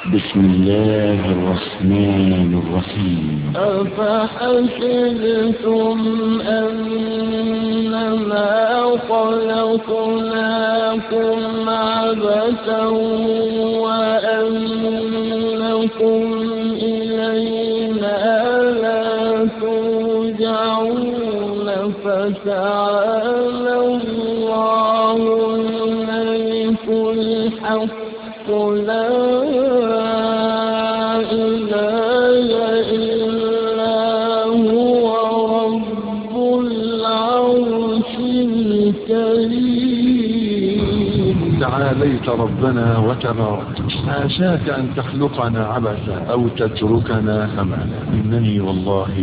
بسم الله الرحمن الرحيم. أفحسبتم أنما خلقناكم عبثا وأنكم إلينا لا ترجعون فتعالى الله الملك الحق لا إله إلا هو رب العرش الكريم. تعاليت ربنا وتبارك، حاشاك أن تخلقنا عبثا أو تتركنا هملا. إنني والله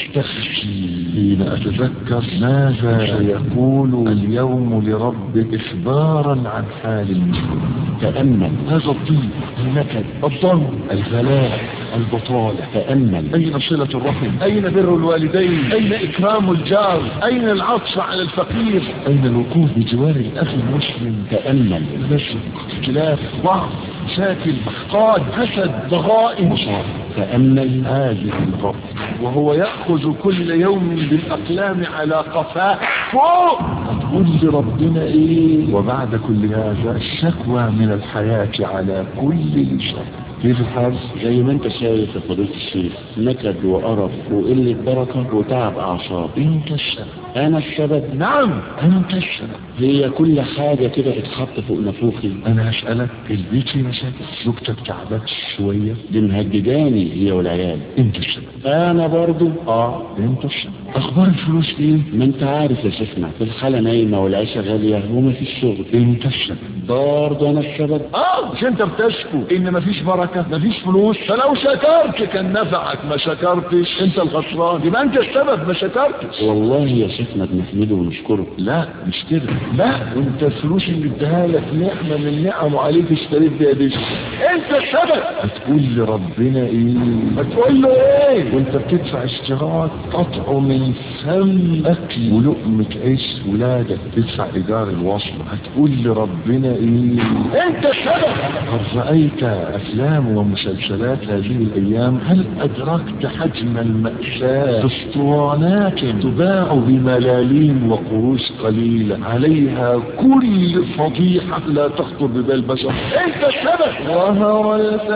لأستخشي حين أتذكر ماذا سيقول اليوم لربك إخبارا عن حال المسلم. تأمل هذا الضيق، النكد، الظلم، الغلاء، البطالة. تأمل أين صلة الرحم؟ أين بر الوالدين؟ أين إكرام الجار؟ أين العطف على الفقير؟ أين الوقوف بجوار الأخ المسلم؟ تأمل نسق، اختلاف، ضعف، شاكل، أحقاد، حسد، ضغائن، مصاب. تأمل هذه الغرب وهو يأخذ كل يوم بالأقلام على قفاه فوق. تقول لربنا إيه؟ وبعد كل هذا الشكوى من الحياة على كل شيء. كيف الحال؟ زي ما انت شايف يا فضيلة الشيخ، نكد وقرف وقلة بركة وتعب أعصاب. انت السبب. أنا السبب؟ نعم انت السبب. هي كل حاجة كده اتحط فوق نفوخي. انا هسألك، البيت فيه مشاكل؟ زوجتك تعبت شوية؟ دي مهدداني هي والعيال. انت السبب. أنا برضو انت السبب. اخبار الفلوس ايه؟ ما انت عارف يا شيخنا، في الحالة نايمة والعيشة غالية وما فيش شغل. انت السبب. برضو أنا السبب. مش انت بتشكو ان مفيش بركة، مفيش فلوس؟ فلو شكرت كان نفعك، ما شكرتش انت الخسران. يبقى انت السبب، ما شكرتش. والله يا شيخنا بنحمده ونشكره. لا مش كده، لا انت الفلوس اللي اداها لك نعمة من نعمه عليك اشتريت بيها دي. انت السبب. هتقول لربنا ايه؟ هتقول له ايه وانت بتدفع اشتراك قطعه من فم اكل ولقمة عيش ولادك، تدفع ايجار الوصل؟ هتقول لربنا ايه؟ انت السبب. هل رأيت افلام ومسلسلات هذه الايام؟ هل ادركت حجم المأساة؟ اسطوانات تباع بملاليم وقروش قليلة عليها كل فضيحة لا تخطر ببال بشر. انت السبب. ظهر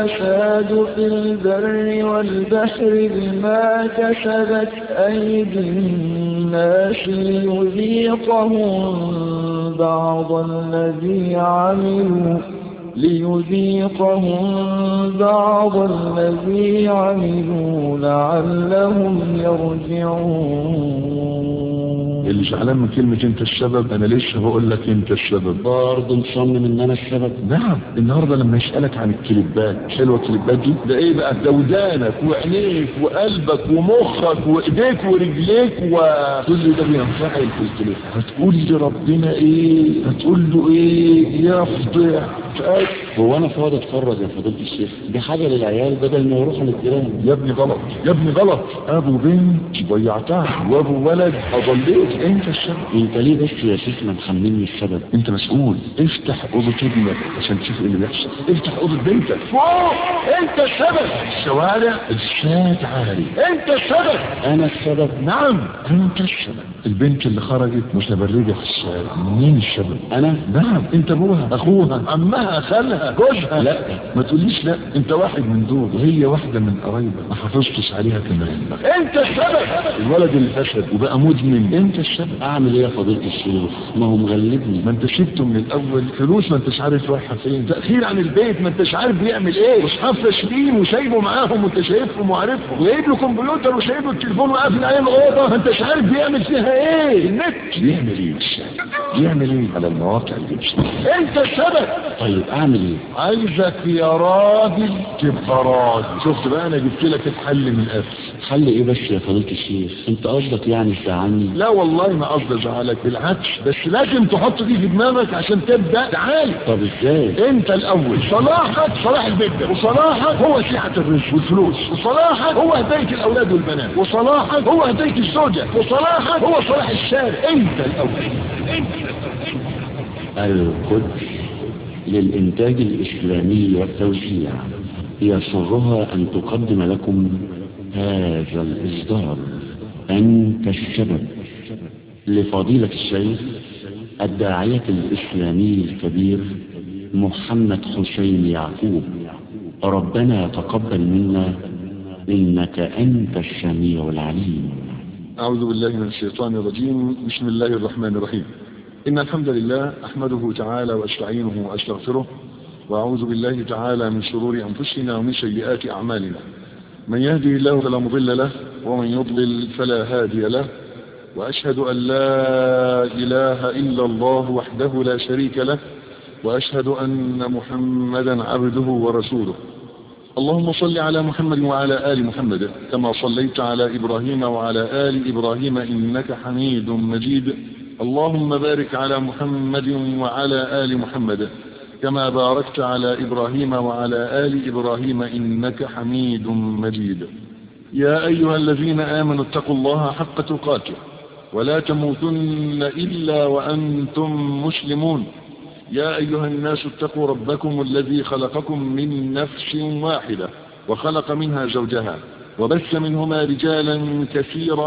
الفساد في البر والبحر بما كسبت أيدي الناس ليذيقهم بعض الذي عملوا لعلهم يرجعون. اللي زعلان من كلمة انت السبب، انا لسه بقول لك انت السبب. برضه مصمم ان انا السبب. نعم. النهارده لما يسألك عن الكليبات، حلوة الكليبات دي؟ ده ايه بقى؟ ده ودانك وعينيك وقلبك ومخك وايديك ورجليك وكل ده بينفعل في الكليب. هتقول لربنا ايه؟ هتقول له ايه؟ يفضح. هو انا فاضي اتفرج يا فضيلة الشيخ؟ دي حاجة للعيال بدل ما يروحوا للجيران. يا ابني غلط، يا ابني غلط. ابو بنت ضيعتها وابو ولد اضليت. انت السبب. انت ليه بس يا شيخنا محملني السبب؟ انت مسؤول. افتح اوضه ابنك عشان تشوف ايه اللي بيحصل. افتح اوضه بنتك فوق. انت السبب. الشوارع الشات عالي. انت السبب. انا السبب. نعم انت السبب. البنت اللي خرجت متبرجة في الشارع، مين السبب؟ انا. نعم انت، ابوها، اخوها، عمها، خالها، جوزها. لا ما تقوليش لا، انت واحد من دول وهي واحدة من قرايبك، ما حافظتش عليها كمان. انت السبب. الولد اللي فسد وبقى مدمن، انت السبب. اعمل ايه يا فضيلة الشيخ؟ ما هو مغلبني. ما انت سبته من الاول. فلوس ما انتش عارف رايحة فين، تأخير عن البيت ما انتش عارف بيعمل ايه، واصحاب فاشلين وسايبه معاهم وانت شايفهم وعارفهم، وجايب له كمبيوتر وسايب له التليفون وقافل عليه الاوضه، ما انتش عارف بيعمل فيها ايه. النت بيعمل ايه؟ بيعمل ايه على المواقع الاجتماعية؟ انت السبب. طيب اعمل ايه؟ عايزك يا راجل تبقى راجل. شفت بقى، انا جبت لك الحل من قبل. حل ايه بس يا فضيلة الشيخ؟ انت قصدك يعني تزعلني؟ لا والله ما قصدي ازعلك، بالعكس، بس لازم تحط دي في دماغك عشان تبدا تعالج. طب ازاي؟ انت الاول صلاحك صلاح البيت ده، وصلاحك هو سعة الرزق والفلوس، وصلاحك هو هداية الاولاد والبنات، وصلاحك هو هداية الزوجة، وصلاحك هو صلاح الشارع. انت الاول. القدس للإنتاج الإسلامي والتوزيع. يسرها أن تقدم لكم هذا الإصدار أنت السبب لفضيلة الشيخ الداعية الإسلامي الكبير محمد حسين يعقوب. ربنا تقبل منا إنك أنت السميع العليم. أعوذ بالله من الشيطان الرجيم. بسم الله الرحمن الرحيم. إن الحمد لله أحمده تعالى وأستعينه وأستغفره، وأعوذ بالله تعالى من شرور أنفسنا ومن سيئات أعمالنا. من يهدي الله فلا مضل له، ومن يضلل فلا هادي له، وأشهد أن لا إله إلا الله وحده لا شريك له، وأشهد أن محمدا عبده ورسوله. اللهم صل على محمد وعلى آل محمد كما صليت على إبراهيم وعلى آل إبراهيم إنك حميد مجيد. اللهم بارك على محمد وعلى آل محمد كما باركت على إبراهيم وعلى آل إبراهيم إنك حميد مجيد. يا أيها الذين آمنوا اتقوا الله حق تقاته ولا تموتن إلا وأنتم مسلمون. يا أيها الناس اتقوا ربكم الذي خلقكم من نفس واحدة وخلق منها زوجها وبث منهما رجالا كثيرا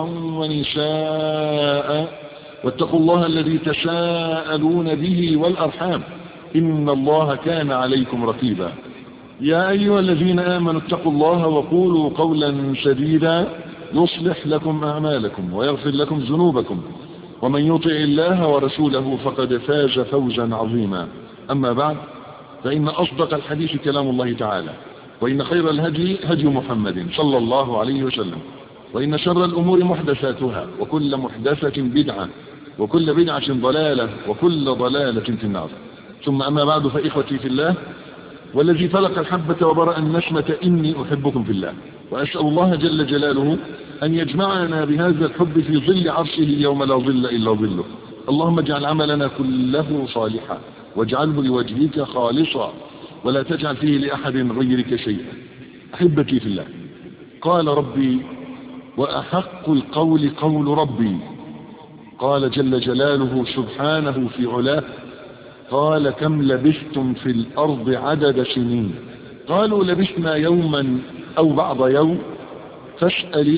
ونساء، واتقوا الله الذي تساءلون به والأرحام إن الله كان عليكم رقيبا. يا أيها الذين آمنوا اتقوا الله وقولوا قولا سديدا يصلح لكم أعمالكم ويغفر لكم ذنوبكم، ومن يطع الله ورسوله فقد فاز فوزا عظيما. أما بعد، فإن أصدق الحديث كلام الله تعالى، وإن خير الهدي هدي محمد صلى الله عليه وسلم، وإن شر الأمور محدثاتها، وكل محدثة بدعة، وكل بدعة ضلالة، وكل ضلالة في النار. ثم أما بعد، فإخوتي في الله، والذي فلق الحبة وبرأ النسمة إني أحبكم في الله، وأسأل الله جل جلاله أن يجمعنا بهذا الحب في ظل عرشه يوم لا ظل إلا ظله. اللهم اجعل عملنا كله صالحا، واجعله لوجهك خالصا، ولا تجعل فيه لأحد غيرك شيئا. أحبتي في الله، قال ربي وأحق القول قول ربي. قال جل جلاله سبحانه في علاه، قال كم لبثتم في الأرض عدد سنين؟ قالوا لبثنا يوما أو بعض يوم فاسأل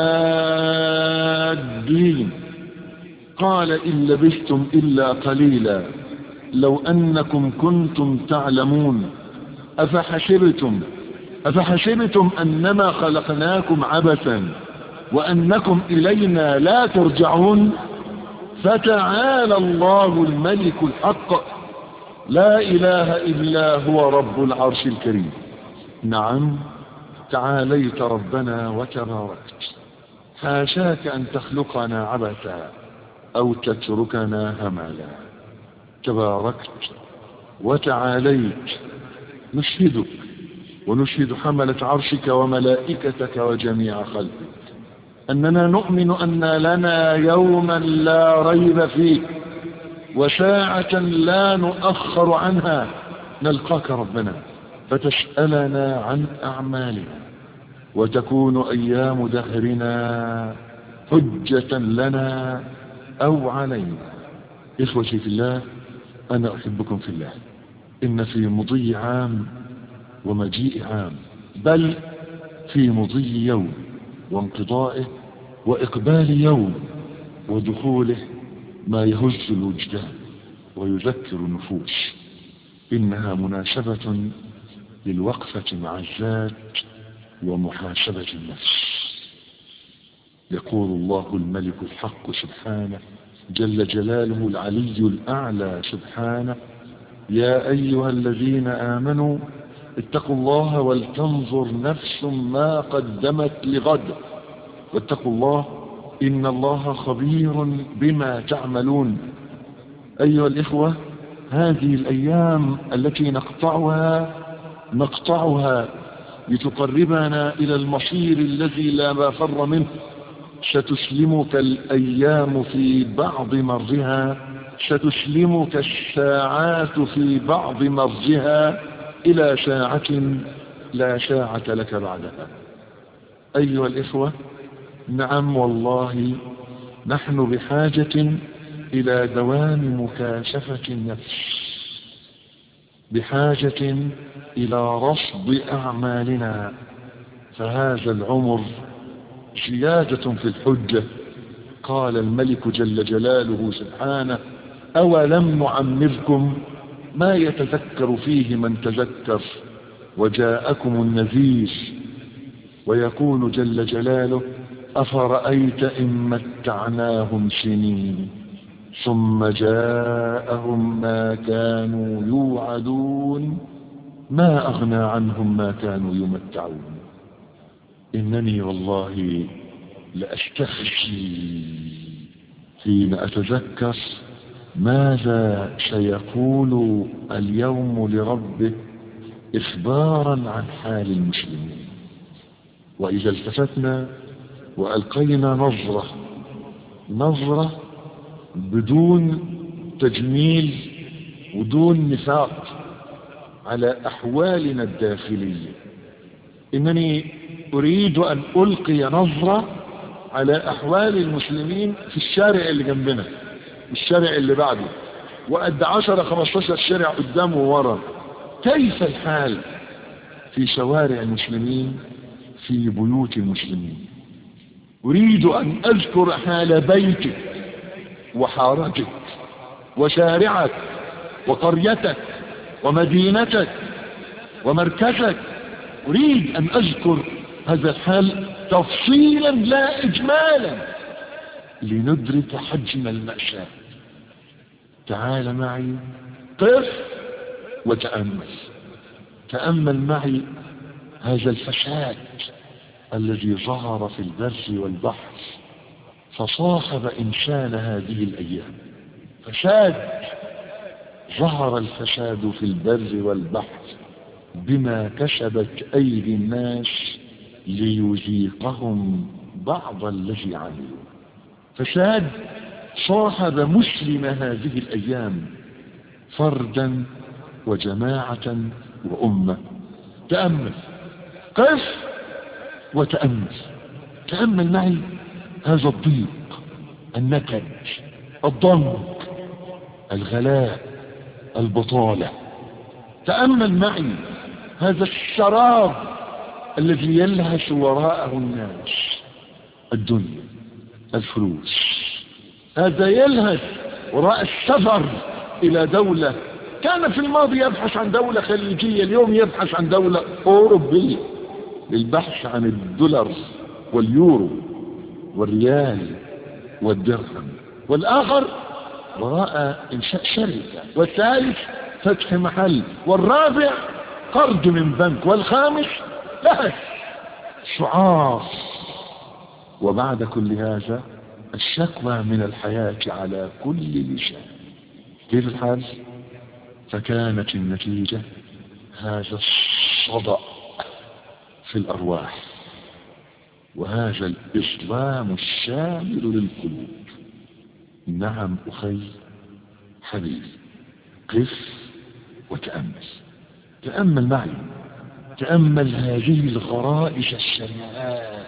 العادين. قال إن لبثتم إلا قليلا لو أنكم كنتم تعلمون. أفحسبتم أنما خلقناكم عبثا وأنكم إلينا لا ترجعون. فتعالى الله الملك الحق لا إله إلا هو رب العرش الكريم. نعم، تعاليت ربنا وتباركت، حاشاك أن تخلقنا عبثا أو تتركنا هملا. تباركت وتعاليت، نشهدك ونشهد حملة عرشك وملائكتك وجميع خلقك أننا نؤمن أن لنا يوما لا ريب فيه وساعة لا نؤخر عنها نلقاك ربنا فتسألنا عن أعمالنا، وتكون أيام دهرنا حجة لنا أو علينا. إخوتي في الله، أنا أحبكم في الله. إن في مضي عام ومجيء عام، بل في مضي يوم وانقضائه وإقبال يوم ودخوله ما يهز الوجدان ويذكر النفوس. إنها مناسبة للوقفة مع الذات ومحاسبة النفس. يقول الله الملك الحق سبحانه جل جلاله العلي الأعلى سبحانه: يا أيها الذين آمنوا اتقوا الله ولتنظر نفس ما قدمت لغد واتقوا الله إن الله خبير بما تعملون. أيها الإخوة، هذه الأيام التي نقطعها لتقربنا إلى المصير الذي لا مفر منه. ستسلمك الأيام في بعض مرها، ستسلمك الساعات في بعض مرها إلى ساعة لا ساعة لك بعدها. أيها الإخوة، نعم والله نحن بحاجة إلى دوام مكاشفة النفس. بحاجة إلى رصد أعمالنا، فهذا العمر زيادة في الحجة. قال الملك جل جلاله سبحانه: أولم نعمركم ما يتذكر فيه من تذكر وجاءكم النذير. ويقول جل جلاله: أفرأيت إن متعناهم سنين ثم جاءهم ما كانوا يوعدون ما أغنى عنهم ما كانوا يمتعون. إنني والله لأستخشي حين أتذكر ماذا سيقول اليوم لربه إخبارا عن حال المسلمين. وإذا التفتنا وألقينا نظرة بدون تجميل ودون نفاق على أحوالنا الداخلية، إنني أريد أن ألقي نظرة على أحوال المسلمين في الشارع اللي جنبنا، الشارع اللي بعده، وقد 10-15 شارع قدامه وورا. كيف الحال في شوارع المسلمين، في بيوت المسلمين؟ أريد أن أذكر حال بيتك وحارتك وشارعك وقريتك ومدينتك ومركزك. أريد أن أذكر هذا الحال تفصيلا لا إجمالا لندرك حجم المأساة. تعال معي، قف وتأمل. تأمل معي هذا الفساد الذي ظهر في البر والبحر فصاحب إنسان هذه الأيام. فساد، ظهر الفساد في البر والبحر بما كسبت أيدي الناس ليذيقهم بعض الذي عملوا. فساد صاحب مسلم هذه الأيام، فردا وجماعة وأمة. تأمل، قف وتأمل. تأمل معي هذا الضيق، النكد، الضنك، الغلاء، البطالة. تأمل معي هذا الشراب الذي يلهث وراءه الناس، الدنيا، الفلوس. هذا يلهث وراء السفر إلى دولة كان في الماضي يبحث عن دولة خليجية، اليوم يبحث عن دولة أوروبية للبحث عن الدولار واليورو والريال والدرهم. والآخر وراء إنشاء شركة، والثالث فتح محل، والرابع قرض من بنك، والخامس لهث شعار. وبعد كل هذا الشكوى من الحياة على كل لسان. كيف الحال؟ فكانت النتيجة هذا الصدأ في الأرواح وهذا الإظلام الشامل للقلوب. نعم أخي حبيبي، قف وتأمل. تأمل معي، تأمل هذه الغرائز السماء،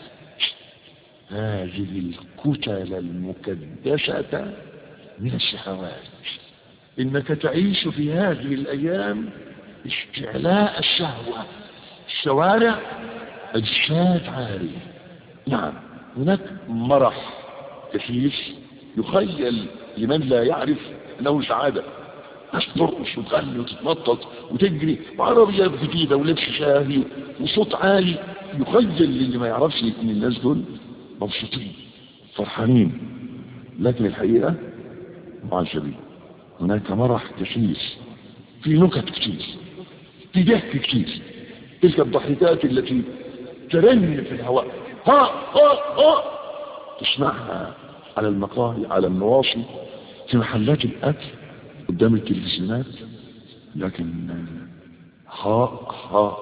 هذه الكتل المكدسة من الشهوات. إنك تعيش في هذه الأيام استعلاء الشهوة. الشوارع أجساد عارية. نعم، هناك مرح كثير يخيل لمن لا يعرف أنه سعادة. ناس ترقص وتغني وتتنطط وتجري وعربيات جديدة ولبس شاهي وصوت عالي، يخيل للي ما يعرفش ان الناس دول مبسوطين فرحانين، لكن الحقيقة معذبين. هناك مرح كثير، في نكت كثير، في ضحك كثير. تلك الضحكات التي ترن في الهواء، ها ها ها، تسمعها على المقاهي، على النواصي، في محلات الأكل، قدام التلفزيونات. لكن ها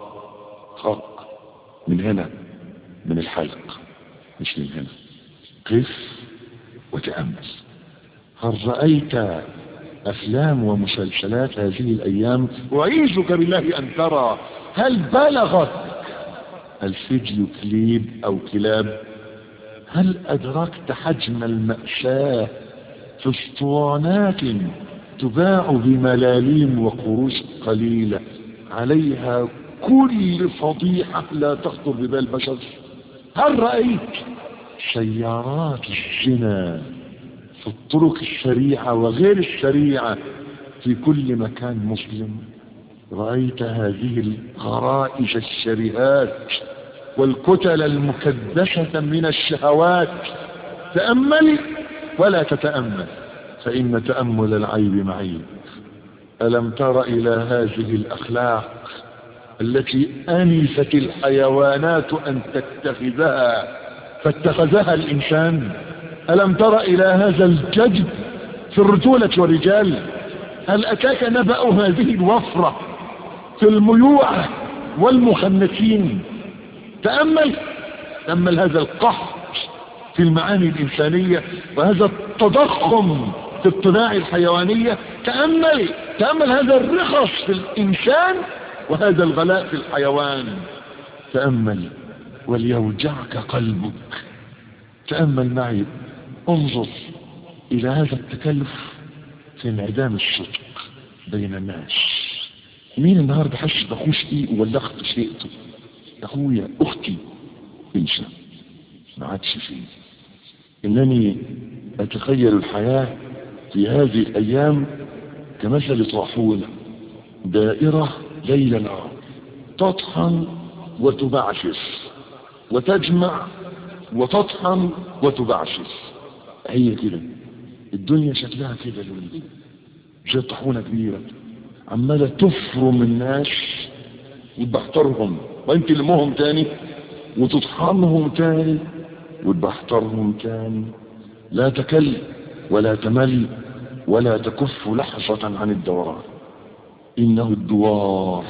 من هنا، من الحلق، مش من هنا. قف وتأمل. هل رأيت أفلام ومسلسلات هذه الأيام؟ أعيذك بالله أن ترى هل بلغت الفيديو كليب أو كلاب؟ هل أدركت حجم المأساة في اسطوانات تباع بملاليم وقروش قليلة، عليها كل فضيحة لا تخطر ببال بشر. هل رأيت سيارات الزنا في الطرق السريعة وغير السريعة في كل مكان مسلم؟ رأيت هذه الغرائز الشرهات والكتل المكدسة من الشهوات؟ تأمل ولا تتأمل، فإن تأمل العيب معيب. ألم تر إلى هذه الأخلاق التي أنست الحيوانات أن تتخذها فاتخذها الإنسان؟ ألم تر إلى هذا الجد في الرجولة والرجال؟ هل أتاك نبأ هذه الوفرة في الميوعة والمخنثين؟ تأمل هذا القحط في المعاني الإنسانية وهذا التضخم في الطباع الحيوانية. تأمل هذا الرخص في الإنسان وهذا الغلاء في الحيوان. تأمل وليوجعك قلبك. تأمل معي، انظر إلى هذا التكلف في انعدام الصدق بين الناس. مين النهاردة حس بأخوه شقيق ولا أخت شقيقته؟ أخويا أختي انسى، ما عادش فيه. إنني أتخيل الحياة في هذه الأيام كمثل طاحونة دائرة ليل نهار، تطحن وتبعثر وتجمع وتطحن وتبعثر. هي كده الدنيا شكلها كده اليومين، زي طاحونة كبيرة عمالة تفرم الناس وتبحترهم، وانت تلمهم تاني وتطحنهم تاني وتبحترهم تاني. لا تكل ولا تمل ولا تكف لحظة عن الدوران. إنه الدوار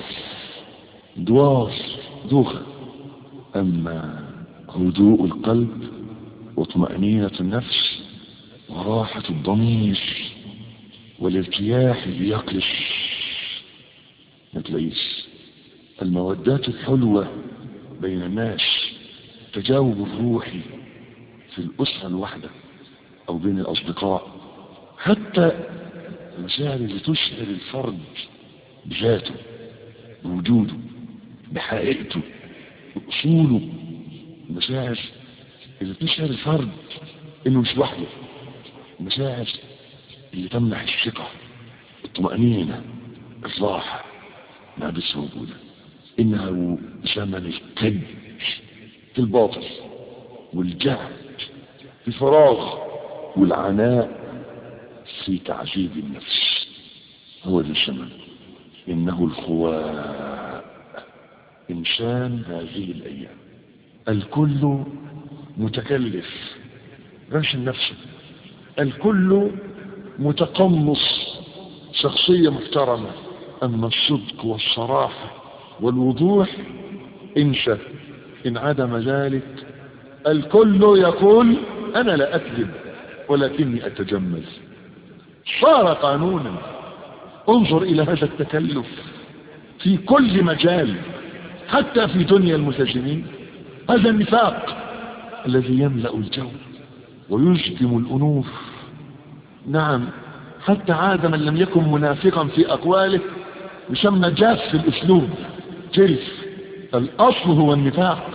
دوخة. أما هدوء القلب وطمأنينة النفس وراحة الضمير والارتياح بيقلش، ما تلاقيش. المودات الحلوة بين الناس، تجاوب الروحي في الأسرة الواحدة أو بين الأصدقاء، حتى المشاعر اللي تشعر الفرد بذاته، بوجوده، بحقيقته، بأصوله. المشاعر اللي تشعر الفرد إنه مش وحده، المشاعر اللي تمنح الثقة، الطمأنينة، الراحة، ما بس وجوده. إنه زمن الكد في الباطل والجهد في الفراغ والعناء في تعذيب النفس. هو ذا الزمن. إنه الخواء إنسان هذه الأيام. الكل متكلف راشن نفسه، الكل متقمص شخصية محترمة. أما الصدق والصراحة والوضوح انسى. إن عدم ذلك الكل يقول أنا لا أكذب ولكني أتجمل. صار قانونا. انظر إلى هذا التكلف في كل مجال، حتى في دنيا الملتزمين. هذا النفاق الذي يملأ الجو ويجدم الأنوف. نعم، حتى عاد من لم يكن منافقا في أقواله يسمى جاف في الأسلوب، جلف. الأصل هو النفاق.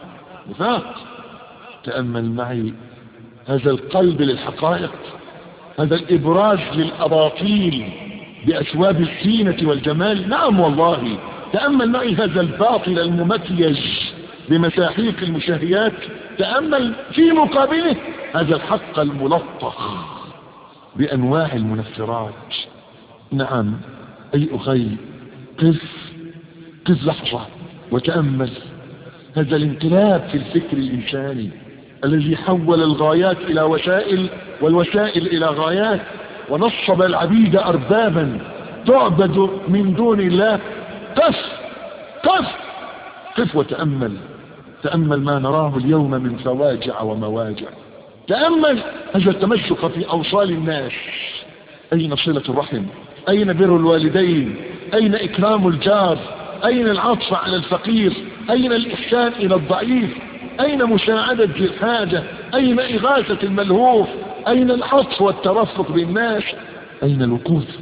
تأمل معي هذا القلب للحقائق، هذا الإبراز للأباطيل بأثواب الزينة والجمال. نعم والله. تأمل معي هذا الباطل الممكيج بمساحيق المشاهيات. تأمل في مقابله هذا الحق الملطخ بأنواع المنفرات. نعم أي أخي، قف لحظة وتأمل هذا الانقلاب في الفكر الإنساني الذي حول الغايات إلى وسائل والوسائل إلى غايات، ونصب العبيد أربابا تعبد من دون الله. قف وتأمل. تأمل ما نراه اليوم من فواجع ومواجع. تأمل هذا التمسك في أوصال الناس. أين صلة الرحم؟ أين بر الوالدين؟ أين إكرام الجار؟ أين العطف على الفقير؟ أين الإحسان إلى الضعيف؟ أين مساعدة ذي الحاجة؟ أين إغاثة الملهوف؟ أين العطف والترفق بالناس؟ أين الوقوف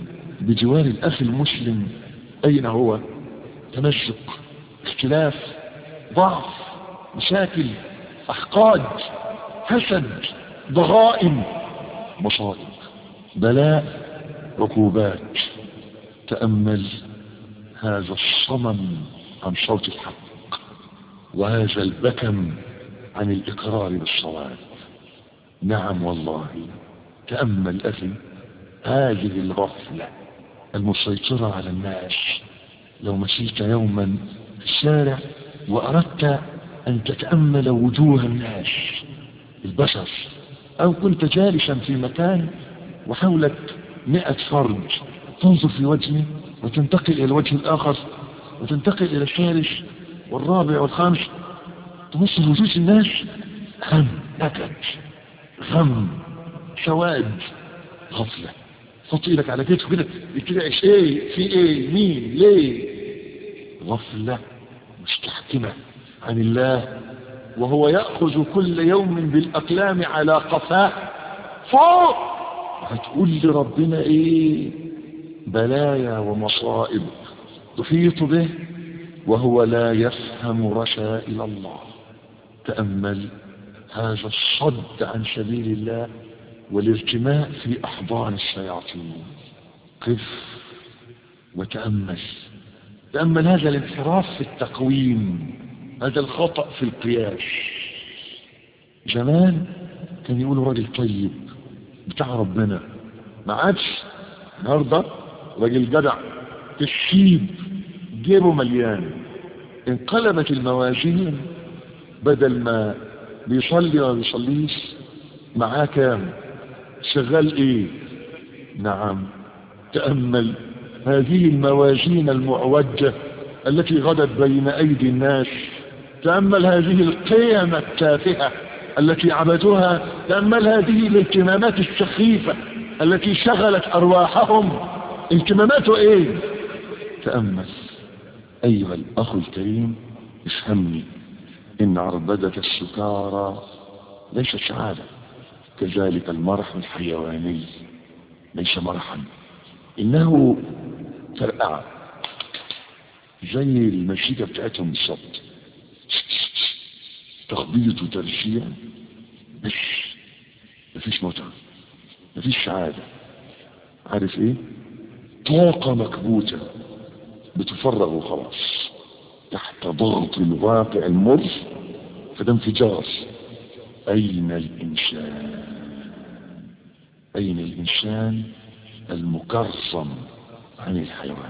بجوار الأخ المسلم أين هو؟ تمزق، اختلاف، ضعف، مشاكل، أحقاد، حسد، ضغائن، مصائب، بلاء، عقوبات. تأمل هذا الصمم عن صوت الحق، وهذا البكم عن الإقرار بالصواب. نعم والله. تأمل أخي هذه الغفلة المسيطرة على الناس. لو مشيت يوما في الشارع وأردت أن تتأمل وجوه الناس البشر، أو كنت جالسا في مكان وحولك 100 فرد، تنظر في وجهه وتنتقل إلى الوجه الآخر وتنتقل إلى الثالث والرابع والخامس، تبص وجوه الناس هم، نكد، غم، سواد، غفلة. حط ايدك على كتفه كده يتلعش ايه في ايه مين ليه. غفلة مستحكمة عن الله، وهو يأخذ كل يوم بالأقلام على قفاه فوق. هتقول لربنا ايه؟ بلايا ومصائب تحيط به وهو لا يفهم رسائل الله. تأمل هذا الصد عن سبيل الله والارتماء في أحضان الشياطين. قف وتأمل. تأمل هذا الانحراف في التقويم، هذا الخطأ في القياس. زمان كان يقولوا راجل طيب بتاع ربنا، ما عادش. النهارده راجل جدع تشيب جيبه مليان. انقلبت الموازين، بدل ما بيصلي ولا بيصليش معاه كام، شغال ايه. نعم. تأمل هذه الموازين المعوجة التي غدت بين ايدي الناس. تأمل هذه القيم التافهة التي عبدوها. تأمل هذه الاهتمامات السخيفة التي شغلت ارواحهم. اهتماماته ايه؟ تأمل ايها الاخ الكريم، افهمني، ان عربدة السكارى ليس سعادة، كذلك المرح الحيواني ليس مرحا، انه فرقعة زي المزيكا بتاعتهم بالظبط، تخبيط وترشيع بس مفيش متعة، مفيش سعادة. عارف ايه؟ طاقة مكبوتة بتفرغ وخلاص تحت ضغط الواقع المر، فده انفجار. أين الإنسان؟ أين الإنسان المكرم عن الحيوان؟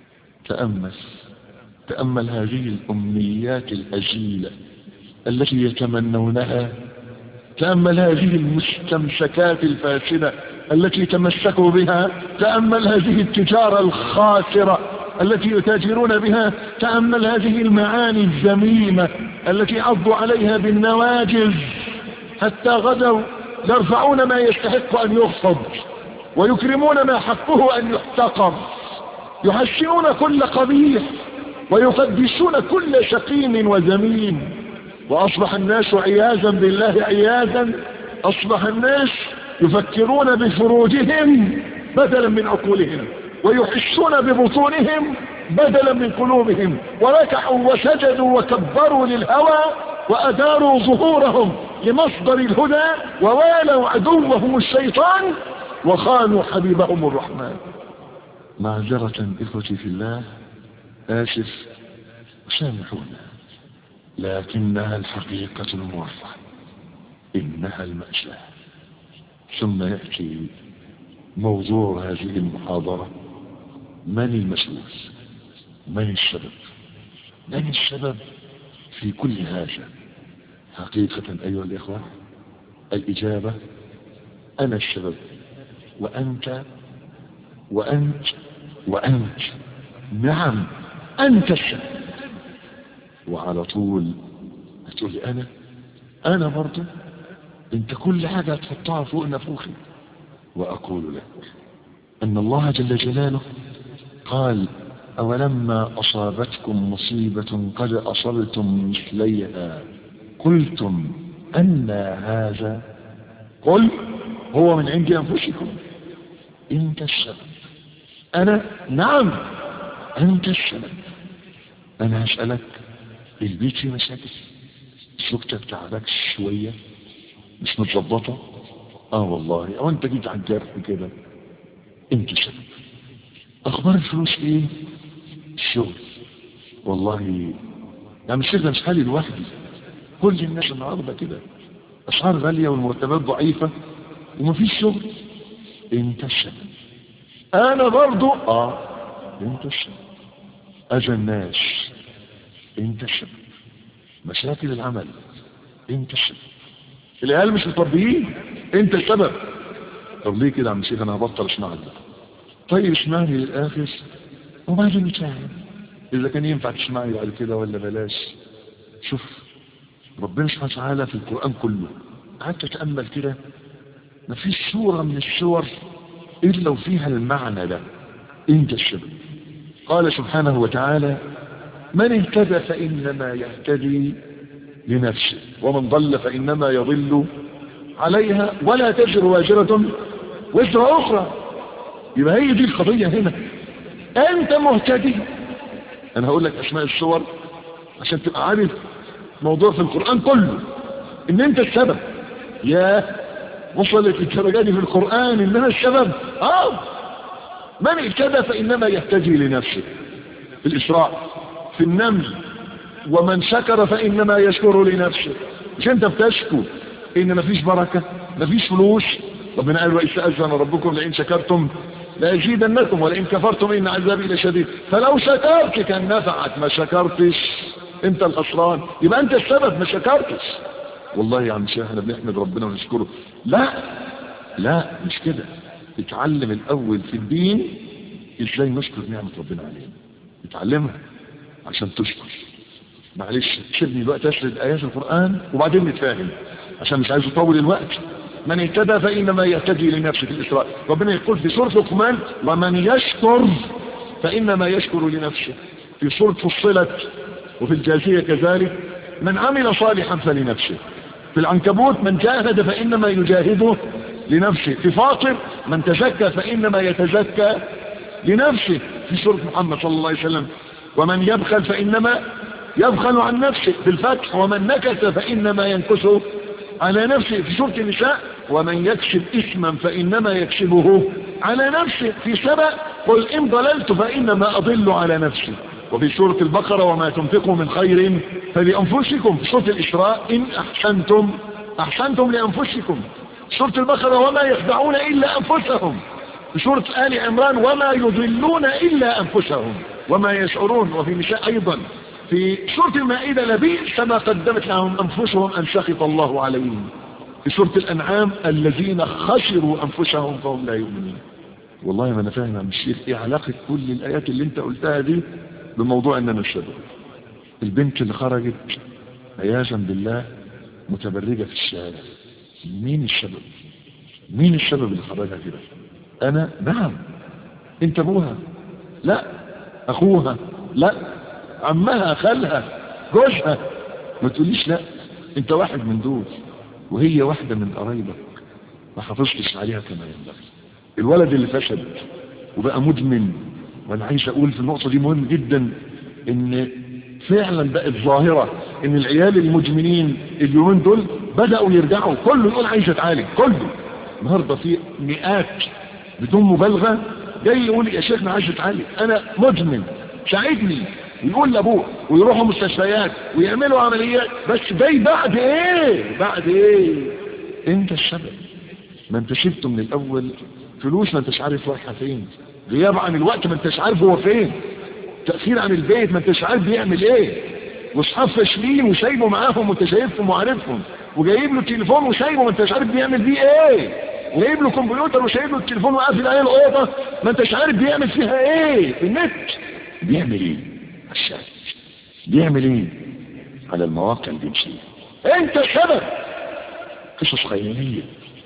تأمل هذه الأمنيات الهزيلة التي يتمنونها. تأمل هذه المستمسكات الفاسدة التي تمسكوا بها. تأمل هذه التجارة الخاسرة التي يتاجرون بها. تأمل هذه المعاني الذميمة التي عضوا عليها بالنواجذ حتى غدوا يرفعون ما يستحق أن يخفض ويكرمون ما حقه أن يحتقر. يحسنون كل قبيح ويقدسون كل شقيم وذميم. وأصبح الناس عياذا بالله عياذا، أصبح الناس يفكرون بفروجهم بدلا من عقولهم، ويحسون ببطونهم بدلا من قلوبهم، وركعوا وسجدوا وكبروا للهوى وأداروا ظهورهم لمصدر الهدى، ووالوا عدوهم الشيطان وخانوا حبيبهم الرحمن. معذرة إخوتي في الله، آسف، سامحونا، لكنها الحقيقة المرة، إنها المأساة. ثم يأتي موضوع هذه المحاضرة: من المسؤول؟ من السبب؟ من السبب في كل هذا؟ حقيقة أيها الإخوة، الإجابة: أنا السبب، وأنت وأنت وأنت. نعم، أنت السبب. وعلى طول هتقول لي أنا برضه. أنت كل حاجة هتحطها فوق نفوخي. وأقول لك أن الله جل جلاله قال: أولما أصابتكم مصيبة قد أصبتم مثليها قلتم أن هذا؟ قل هو من عند أنفسكم. أنت السبب. انا نعم انت السبب. انا هسألك، البيت فيه مشاكل؟ زوجتك تعبك شوية مش متظبطة؟ والله، او انت جيت على الجرح كده، انت السبب. اخبار الفلوس ايه؟ الشغل والله يعني مش كده، مش حالي لوحدي، كل الناس النهارده كده، اسعار غالية والمرتبات ضعيفة ومفيش شغل. انت السبب. انا برضو انت السبب. اذى الناس انت السبب. مشاكل العمل انت السبب. العيال مش متربيين انت السبب. طب ليه كده يا عم شيخ؟ انا هبطل اسمعك بقى. طيب اسمعني للاخر وبعدين نتفاهم اذا كان ينفع تسمعني بعد كده ولا بلاش. شوف ربنا سبحانه وتعالى في القرآن كله، قعدت اتأمل كده، مفيش سورة من السور الا وفيها المعنى ده، انت السبب. قال سبحانه وتعالى: من اهتدى فإنما يهتدي لنفسه ومن ضل فإنما يضل عليها ولا تزر وازرة وزر أخرى. يبقى هي دي القضية هنا، أنت مهتدي. أنا هقول لك أسماء السور عشان تبقى عارف موضوع في القرآن كله إن أنت السبب. يا وصلت الدرجة دي في القرآن إنها السبب. من اهتدى فإنما يهتدي لنفسه في الإسراء، في النمل: ومن شكر فإنما يشكر لنفسه. مش انت بتشكو ان مفيش بركة مفيش فلوس؟ ربنا قال: وإذ تأذن ربكم لئن شكرتم لأزيدنكم ولئن كفرتم إن عذابي لشديد. فلو شكرت كان نفعك، ما شكرتش انت الخسران. يبقى انت السبب، ما شكرتش. والله يا عم شيخ احنا بنحمد ربنا ونشكره. لا مش كده. اتعلم الاول في الدين ازاي نشكر نعمة ربنا علينا، اتعلمها عشان تشكر. معلش سيبني الوقت اسرد ايات القرآن وبعدين نتفاهم عشان مش عايز اطول الوقت. من اهتدى فإنما يهتدي لنفسه في الإسراء. ربنا يقول في سورة لقمان: ومن يشكر فإنما يشكر لنفسه. في سورة فصلت وفي الجاثية كذلك: من عمل صالحا فلنفسه. في العنكبوت: من جاهد فإنما يجاهده لنفسه. في فاطر: من تزكى فإنما يتزكى لنفسه. في سورة محمد صلى الله عليه وسلم: ومن يبخل فإنما يبخل عن نفسه. في الفتح: ومن نكث فإنما ينكث على نفسه. في سورة النساء: ومن يكسب إثما فإنما يكسبه على نفسه. في سبأ: قل إن ضللت فإنما أضل على نفسي. وفي سورة البقرة: وما تنفقوا من خير فلأنفسكم. في سورة الإسراء: إن أحسنتم لأنفسكم. سورة البقرة: وما يخدعون إلا أنفسهم. في سورة آل عمران: وما يضلون إلا أنفسهم وما يشعرون. وفي النساء أيضا. في سورة المائدة: لبئس ما قدمت لهم أنفسهم أن سخط الله عليهم. في سورة الأنعام: الذين خسروا أنفسهم فهم لا يؤمنون. والله ما أنا فاهم يا الشيخ إيه علاقة كل الآيات اللي أنت قلتها دي بموضوع أننا السبب. البنت اللي خرجت عياذا بالله متبرجة في الشارع، مين السبب؟ مين السبب اللي خرجها كده؟ أنا؟ نعم. أنت أبوها؟ لا. أخوها؟ لا. عمها؟ خالها؟ جوزها؟ ما تقوليش لا. أنت واحد من دول وهي واحدة من قرايبك ما حافظتش عليها كما ينبغي. الولد اللي فسد وبقى مدمن. وانا عايز اقول في النقطة دي مهم جدا ان فعلا بقت ظاهرة ان العيال المدمنين اليومين دول بدأوا يرجعوا، كله يقول عايز اتعالج، كله. النهارده في مئات بدون مبالغة جاي يقول يا شيخنا عايز اتعالج، انا مدمن ساعدني، ويقول لابوه ويروحوا مستشفيات ويعملوا عمليات. بس جاي بعد ايه؟ انت السبب. ما انت شفته من الاول. فلوس ما انتش عارف رايحه فين، غياب عن الوقت ما انتش عارف هو فين، تأخير عن البيت ما انتش عارف بيعمل ايه، واصحاب فاشلين وسايبه معاهم وانت شايفهم وعارفهم، وجايب له تليفون وسايبه ما انتش عارف بيعمل بيه ايه، وجايب له كمبيوتر وسايب له التليفون وقافل عليه الاوضه ما انتش عارف بيعمل فيها ايه. في النت بيعمل ايه؟ على الشات بيعمل ايه؟ على المواقع الجنسيه. انت السبب. قصص خياليه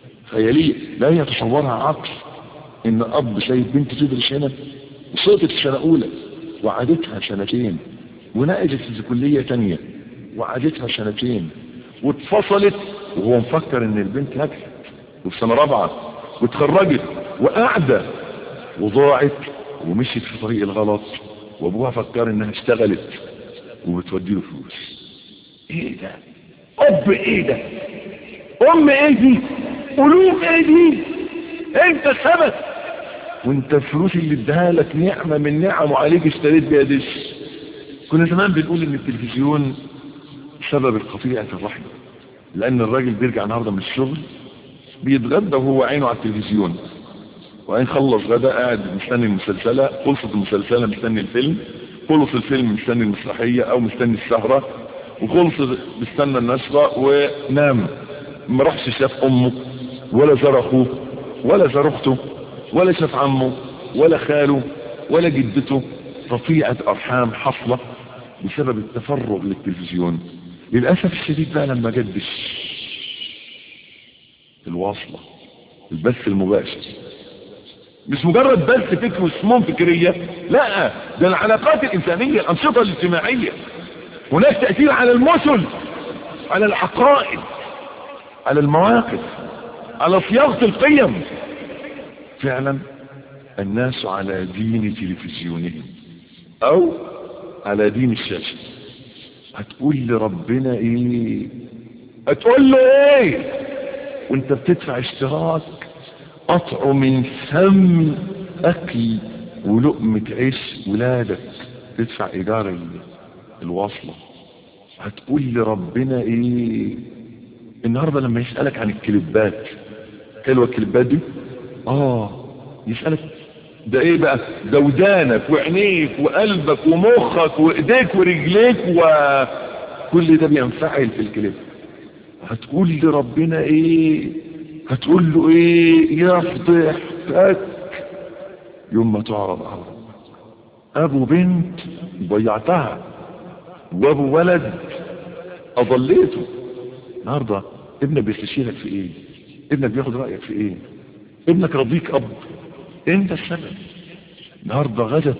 لا يتصورها عقل ان اب سايب بنت تدرس هنا وسقطت في سنه اولى وعادتها سنتين، ونقلت في كليه تانية وعادتها سنتين، واتفصلت وهو مفكر ان البنت نجحت وفي سنه رابعه واتخرجت وقاعده وضاعت ومشيت في طريق الغلط وابوها فكر انها اشتغلت وبتودي له فلوس. ايه ده؟ اب ايه ده؟ ام ايه دي؟ قلوب ايه دي؟ انت السبب، وانت الفلوس اللي اداها لك نعمة من نعم عليك اشتريت بيها دش. كنا زمان بنقول ان التلفزيون سبب القطيعة الرحم، لان الراجل بيرجع النهارده من الشغل بيتغدى وهو عينه على التلفزيون، وعين خلص غدا قاعد مستني المسلسلة، خلصت المسلسلة مستني الفيلم، خلص الفيلم مستني المسرحية او مستني السهرة، وخلص مستنى النشرة ونام. ما راحش شاف امه ولا زار اخوه ولا زار اخته ولا شاف عمه ولا خاله ولا جدته. قطيعة ارحام حصلة بسبب التفرغ للتلفزيون. للأسف الشديد بقى لما جدش الواصلة، البث المباشر، مش مجرد بث فكر وسموم فكرية، لا، ده العلاقات الإنسانية، الأنشطة الاجتماعية. هناك تأثير على المثل، على العقائد، على المواقف، على صياغة القيم. فعلا الناس على دين تلفزيونهم او على دين الشاشة. هتقول لربنا ايه؟ هتقول له ايه وانت بتدفع اشتراك قطع من ثمن اكل ولقمة عيش ولادك، تدفع ايجار الوصلة؟ هتقول لربنا ايه النهاردة لما يسألك عن الكليبات؟ حلوة الكليبات دي؟ يسألك ده ايه بقى؟ ده ودانك وعينيك وقلبك ومخك وايديك ورجليك وكل ده بينفعل في الكليب. هتقول لربنا ايه؟ هتقول له ايه؟ يفضحك يوم ما تعرض على ربك. ابو بنت ضيعتها وابو ولد اضليته. النهارده ابنك بيستشيرك في ايه؟ ابنك بياخد رايك في ايه؟ ابنك رضيك اب؟ انت السبب. النهارده غدت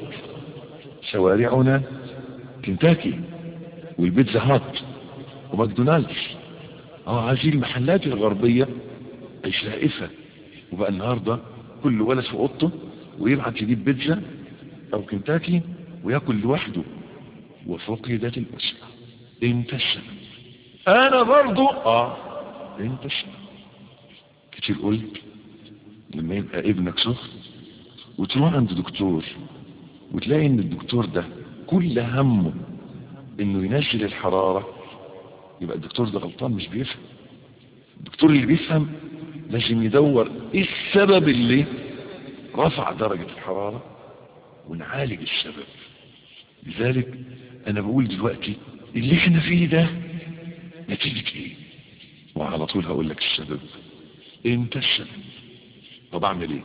شوارعنا كنتاكي والبيتزا هات وماكدونالدز. هذه المحلات الغربية شائفة، وبقى النهارده كل ولد في اوضته ويبعت يجيب بيتزا او كنتاكي وياكل لوحده، وفقدت الاسرة. انت السبب. انا برضو انت السبب. كتير قلت لما يبقى ابنك سخن وتروح عند دكتور وتلاقي ان الدكتور ده كل همه انه ينزل الحرارة، يبقى الدكتور ده غلطان، مش بيفهم. الدكتور اللي بيفهم لازم يدور ايه السبب اللي رفع درجة الحرارة ونعالج السبب. لذلك انا بقول دلوقتي اللي احنا فيه ده نتيجة ايه؟ وعلى طول هقول لك السبب. انت السبب. طب اعمل ايه؟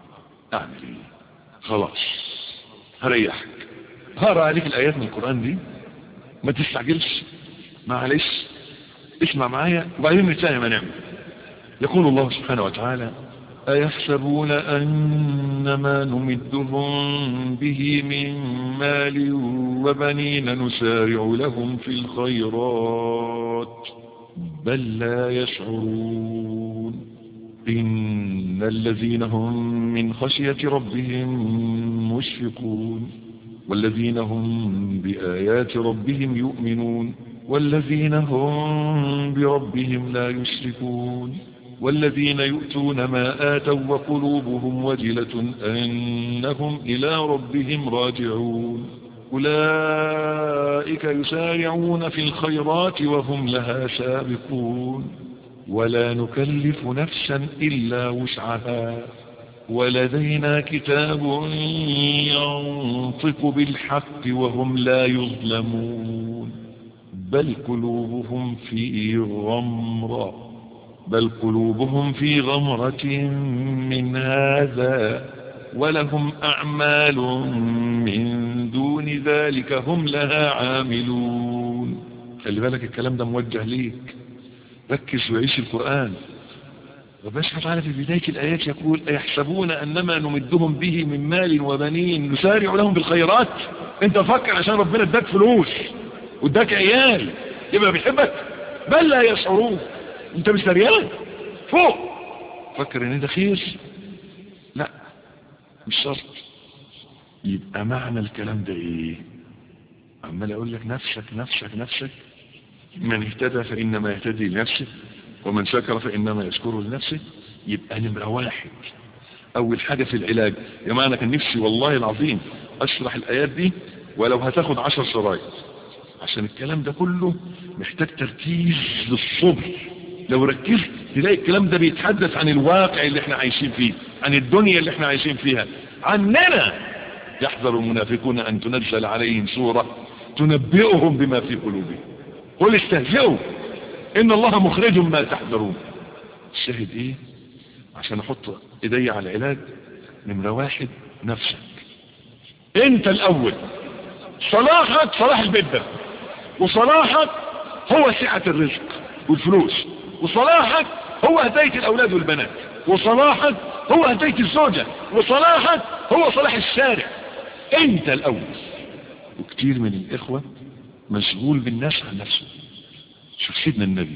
خلاص هريحك، هقرا عليك الايات من القرآن دي، ما تستعجلش، معلش اسمع معايا وبعدين نتلاقي ما نعمل. يقول الله سبحانه وتعالى: أيحسبون أن ما نمدهم به من مال وبنين نسارع لهم في الخيرات بل لا يشعرون إن الذين هم من خشية ربهم مشفقون والذين هم بآيات ربهم يؤمنون والذين هم بربهم لا يشركون والذين يؤتون ما آتوا وقلوبهم وجلة أنهم إلى ربهم راجعون أولئك يسارعون في الخيرات وهم لها سابقون ولا نكلف نفسا إلا وسعها ولدينا كتاب ينطق بالحق وهم لا يظلمون بل قلوبهم في غمرة من هذا ولهم أعمال من دون ذلك هم لها عاملون. خلي بالك الكلام ده موجه ليك، ركز وعيش القرآن. ربنا سبحانه وتعالى في بداية الآيات يقول: أيحسبون أنما نمدهم به من مال وبنين نسارع لهم بالخيرات. انت فكر عشان ربنا اداك فلوس واداك عيال يبقى بيحبك؟ بل لا يشعرون. انت مش دريان فوق فكر ان ده خير؟ لا مش شرط. يبقى معنى الكلام ده ايه؟ عمال اقول لك نفسك نفسك نفسك. من اهتدى فانما يهتدي لنفسه ومن شكر فانما يشكره لنفسه. يبقى نمرة واحد اول حاجة في العلاج. يا جماعة انا كان نفسي والله العظيم اشرح الايات دي ولو هتاخد 10 شرايط، عشان الكلام ده كله محتاج تركيز للصبر. لو ركزت تلاقي الكلام ده بيتحدث عن الواقع اللي احنا عايشين فيه، عن الدنيا اللي احنا عايشين فيها، عننا. يحذر المنافقون ان تنزل عليهم سورة تنبئهم بما في قلوبهم قل استهزئوا ان الله مخرج ما تحذرون. الشاهد ايه؟ عشان احط ايدي على العلاج. نمرة واحد نفسك انت الاول. صلاحك صلاح البيت ده، وصلاحك هو سعة الرزق والفلوس، وصلاحك هو هداية الاولاد والبنات، وصلاحك هو هداية الزوجة، وصلاحك هو صلاح الشارع. انت الاول. وكتير من الاخوة مشغول بالناس عن نفسه. شوف سيدنا النبي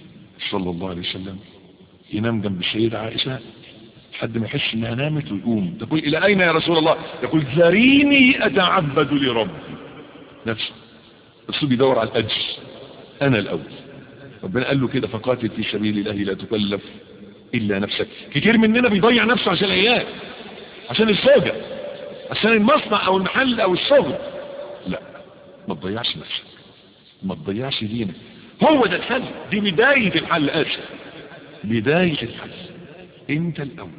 صلى الله عليه وسلم ينام جنب السيدة عائشة لحد ما يحس انها نامت ويقوم. تقول الى اين يا رسول الله؟ يقول ذريني اتعبد لربي. نفسه بس بيدور على الاجر. انا الاول. ربنا قال له كده فقاتل في سبيل الله لا تكلف الا نفسك. كتير مننا بيضيع نفسه عشان العيال، عشان الزوجة، عشان المصنع او المحل او الشغل. لا، ما تضيعش نفسك، ما تضيعش دينك. هو ده الحل، دي بداية الحل. اسف، بداية الحل انت الاول.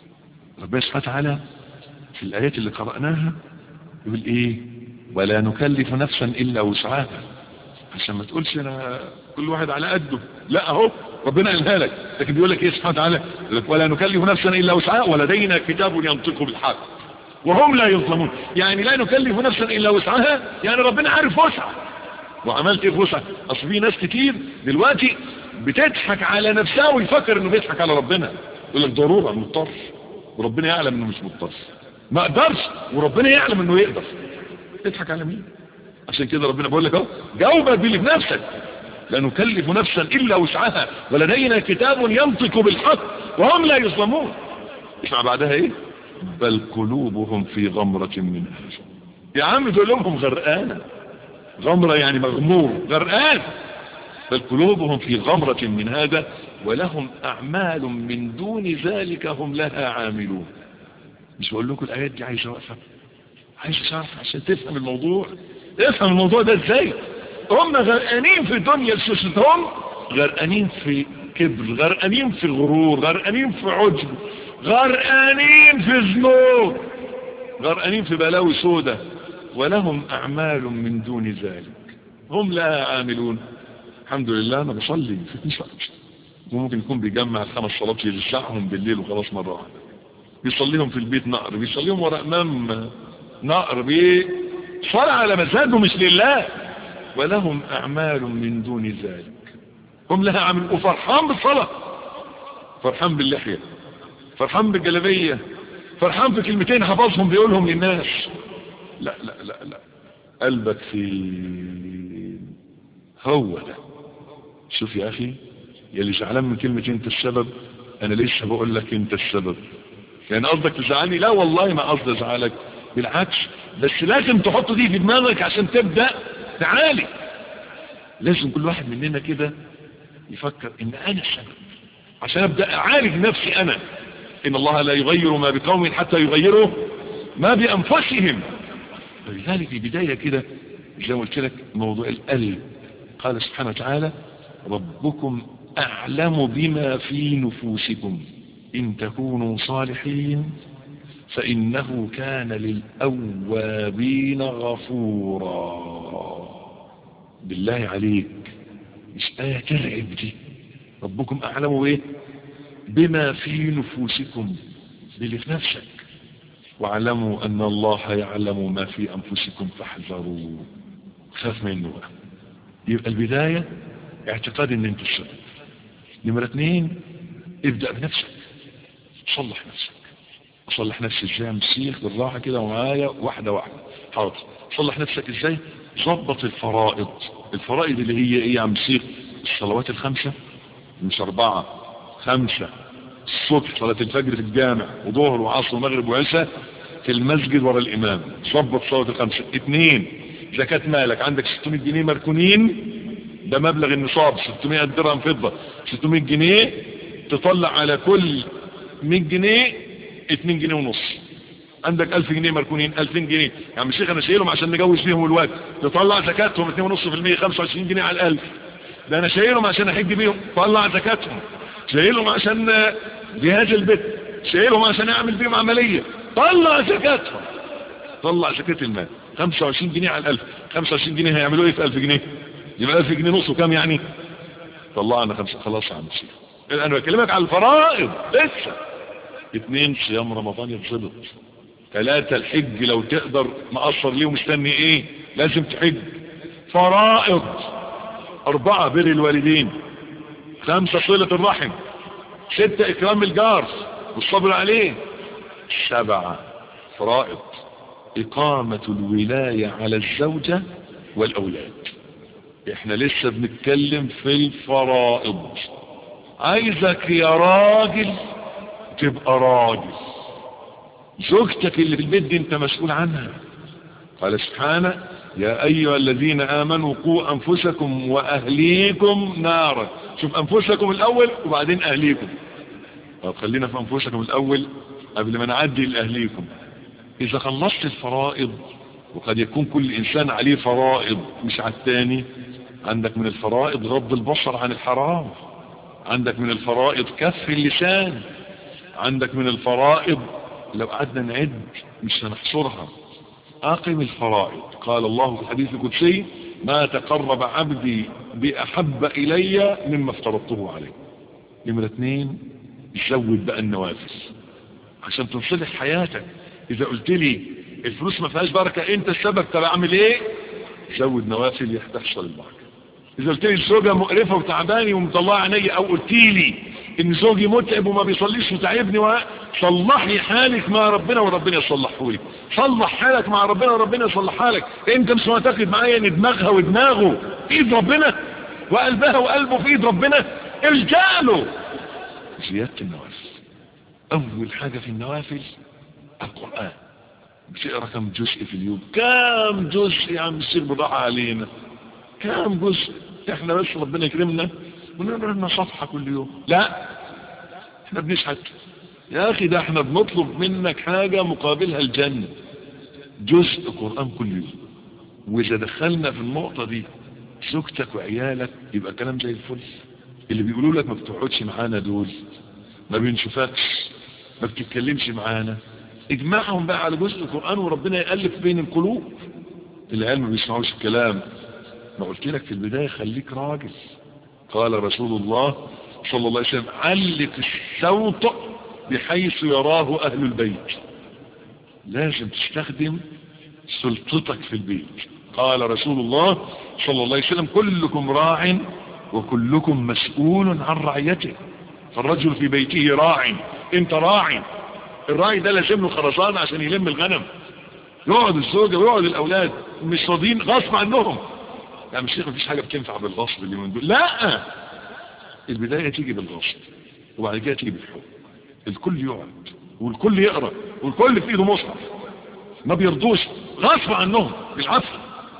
ربنا سبحانه وتعالى في الايات اللي قرأناها يقول ايه؟ ولا نكلف نفسا الا وسعها. عشان ما تقولش انا كل واحد على قده. لا، اهو ربنا قالها لك، لكن بيقول لك ايه سبحانه وتعالى؟ يقول لك ولا نكلف نفسا الا وسعها ولدينا كتاب ينطق بالحق وهم لا يظلمون. يعني لا نكلف نفسا الا وسعها، يعني ربنا عارف وسعها وعملت ايه في وسعها. اصل في ناس كتير دلوقتي بتضحك على نفسها ويفكر انه بيضحك على ربنا. يقول لك ضرورة مضطر وربنا يعلم انه مش مضطر، ما اقدرش وربنا يعلم انه يقدر. تضحك على مين؟ عشان كده ربنا بيقول لك اهو جاوبك باللي في نفسك. لا نكلف نفسا الا وسعها ولدينا كتاب ينطق بالحق وهم لا يظلمون. اسمع بعدها ايه؟ بل قلوبهم في غمرة من هذا. يا عم قلوبهم غرقانة. غمرة يعني مغمور، غرقان. بل قلوبهم في غمرة من هذا ولهم أعمال من دون ذلك هم لها عاملون. مش بقول لكم الآيات دي عايزة وقفة، عايزة شرح عشان تفهم الموضوع. افهم الموضوع ده ازاي. هم غرقانين في دنيا سوستهم، غرقانين في كبر، غرقانين في غرور، غرقانين في عجب، غرقانين في ذنوب، غرقانين في بلاوي سودة. ولهم أعمال من دون ذلك هم لها عاملون. الحمد لله أنا بصلي في 12 وممكن يكون بيجمع 5 صلوات يرجعهم بالليل وخلاص مرة واحدة. بيصليهم في البيت نقر، بيصليهم وراء امام نقر، بيصلي على مزاجه مش لله. ولهم أعمال من دون ذلك هم لها عاملون. وفرحان بالصلاة، فرحان باللحية، فرحان بالجلبية، فرحان في كلمتين حفظهم بيقولهم للناس. لا لا لا لا، قلبك فين؟ هو ده. شوف يا اخي يلي زعلان من كلمة انت السبب، انا لسه بقول لك انت السبب. يعني قصدك تزعلني؟ لا والله ما قصدي ازعلك، بالعكس، بس لازم تحط دي في دماغك عشان تبدأ تعالي. لازم كل واحد مننا كده يفكر ان انا السبب عشان ابدأ اعالج نفسي انا. ان الله لا يغير ما بقوم حتى يغيروا ما بانفسهم. فلذلك في البداية كده زي ما قلت لك موضوع القلب. قال سبحانه وتعالى ربكم أعلم بما في نفوسكم إن تكونوا صالحين فإنه كان للأوابين غفورا. بالله عليك مش آية ترعب دي؟ ربكم أعلم بإيه؟ بما في نفوسكم، باللي في نفسك. واعلموا أن الله يعلم ما في أنفسكم فاحذروا. خاف منه بقى. يبقى البداية اعتقاد ان انت السبب. نمرة 2 ابدأ بنفسك، صلح نفسك. صلح نفسك ازاي يا مسيخ؟ بالراحة كده ومعايا واحدة واحدة. حاضر. صلح نفسك ازاي؟ ظبط الفرائض. الفرائض اللي هي ايه يا مسيخ؟ الصلوات ال5 مش 4، 5. الصبح صلاة الفجر في الجامع وظهر وعصر ومغرب وعشاء في المسجد ورا الامام، ظبط صلاه الخمسه. 2 زكاه مالك، عندك 600 جنيه مركونين، ده مبلغ النصاب، 600 درهم فضه، 600 جنيه تطلع على كل 100 جنيه 2 جنيه ونص. عندك 1000 جنيه مركونين، 2000 جنيه يا عم الشيخ انا شايلهم عشان نجوز فيهم الوقت، تطلع زكاتهم 2.5%، 25 جنيه على ال1000. ده انا شايلهم عشان احج بيهم، طلع زكاتهم. شايلهم عشان جهاز البيت، شايلهم عشان اعمل بيهم عمليه، طلع زكاتهم. طلع زكاه المال 25 جنيه على ال1000. 25 جنيه هيعملوا ايه في 1000 جنيه؟ يبقى 1000 جنيه نص كام يعني؟ طلعنا 5. خلاص يا عم الشيخ انا بكلمك على الفرائض لسه. 2 صيام رمضان يتظبط. 3 الحج لو تقدر، مقصر ليه ومستني ايه؟ لازم تحج. فرائض. 4 بر الوالدين. 5 صلة الرحم. 6 اكرام الجار والصبر عليه. 7 فرائض اقامة الولاية على الزوجة والاولاد. احنا لسه بنتكلم في الفرائض. عايزك يا راجل تبقى راجل. زوجتك اللي في البيت دي انت مسؤول عنها. قال سبحانه يا ايها الذين امنوا قوا انفسكم واهليكم نارا. شوف انفسكم الاول وبعدين اهليكم. طب خلينا في انفسكم الاول قبل ما نعدي لاهليكم. اذا خلصت الفرائض، وقد يكون كل انسان عليه فرائض مش على الثاني. عندك من الفرائض غض البصر عن الحرام، عندك من الفرائض كف اللسان، عندك من الفرائض لو قعدنا نعد مش هنحصرها. اقم الفرائض. قال الله في الحديث القدسي ما تقرب عبدي باحب الي مما افترضته عليه. نمرة 2 زود بقى النوافل عشان تصلح حياتك. اذا قلت لي الفلوس ما فيهاش بركة انت السبب، طب اعمل ايه؟ زود نوافل تحصل البركة. اذا قلت لي الزوجة مقرفة وتعباني ومطلعة عينيا، او قلت لي ان زوجي متعب وما بيصليش وتعبني، صلحي حالك مع ربنا وربنا يصلحه لك. صلح حالك مع ربنا وربنا يصلحها لك. انت مش معتقد معايا ان دماغها ودماغه في ايد ربنا وقلبها وقلبه في ايد ربنا؟ الجأ له. زيادة النوافل. اول حاجة في النوافل القرآن. بتقرا كم جزء في اليوم؟ كم جزء يا عم الشيخ بالراحة علينا؟ كم جزء؟ احنا بس ربنا يكرمنا ونقرا لنا صفحة كل يوم. لا احنا بنشحت يا اخي، ده احنا بنطلب منك حاجة مقابلها الجنة. جزء قرآن كل يوم. واذا دخلنا في النقطة دي زوجتك وعيالك يبقى كلام زي الفل. اللي بيقولوا لك ما بتقعدش معانا دول، ما بنشوفكش، ما بتتكلمش معانا، اجمعهم بقى على جزء القرآن وربنا يألف بين القلوب. العيال ما بيسمعوش الكلام. ما قلت لك في البداية خليك راجل. قال رسول الله صلى الله عليه وسلم علق الصوت بحيث يراه أهل البيت. لازم تستخدم سلطتك في البيت. قال رسول الله صلى الله عليه وسلم كلكم راع وكلكم مسؤول عن رعيته. فالرجل في بيته راع. انت راعي. الراعي ده لازم له خرسانة عشان يلم الغنم. يقعد الزوجة ويقعد الأولاد مش راضيين غصب عنهم. يعني مش مفيش حاجة بتنفع بالغصب اللي من دول. لا، البداية تيجي بالغصب وبعد كده تيجي بالحب. الكل يقعد والكل يقرأ والكل في ايده مصحف، ما بيرضوش غصب عنهم بالعافية.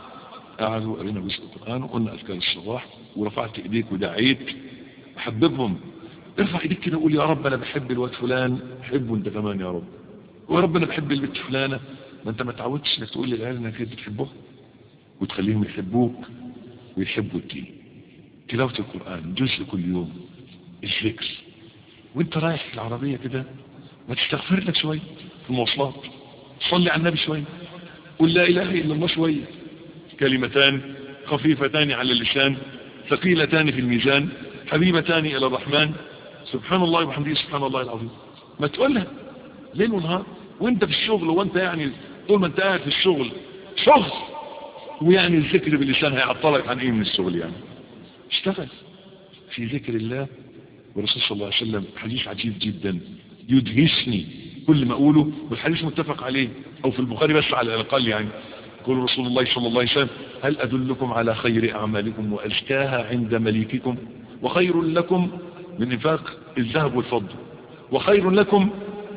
قعدوا قرينا جزء القرآن وقلنا أذكار الصباح ورفعت ايديك ودعيت. حببهم. ارفع ايديك كده وقول يا رب انا بحب الواد فلان، حبه انت كمان يا رب. ويا رب انا بحب البنت فلانة. ما انت ما تعودتش انك تقول للعيال انك انت بتحبهم وتخليهم يحبوك ويحبوا الدين. تلاوة القرآن جزء كل يوم. الذكر وانت رايح في العربية كده ما تستغفر لك شوية في المواصلات، صلي على النبي شوية، قل لا اله الا الله شوية. كلمتان خفيفتان على اللسان ثقيلتان في الميزان حبيبتان الى الرحمن سبحان الله وبحمده سبحان الله العظيم. ما تقولها ليل ونهار وانت في الشغل. وانت يعني طول ما انت قاعد في الشغل شغل، ويعني الذكر باللسان هيعطلك عن ايه من الشغل؟ يعني اشتغل في ذكر الله. والرسول صلى الله عليه وسلم حديث عجيب جدا يدهشني كل ما اقوله، والحديث متفق عليه او في البخاري بس على الاقل. يعني يقول رسول الله صلى الله عليه وسلم هل ادلكم على خير اعمالكم وازكاها عند مليككم وخير لكم من انفاق الذهب والفضة وخير لكم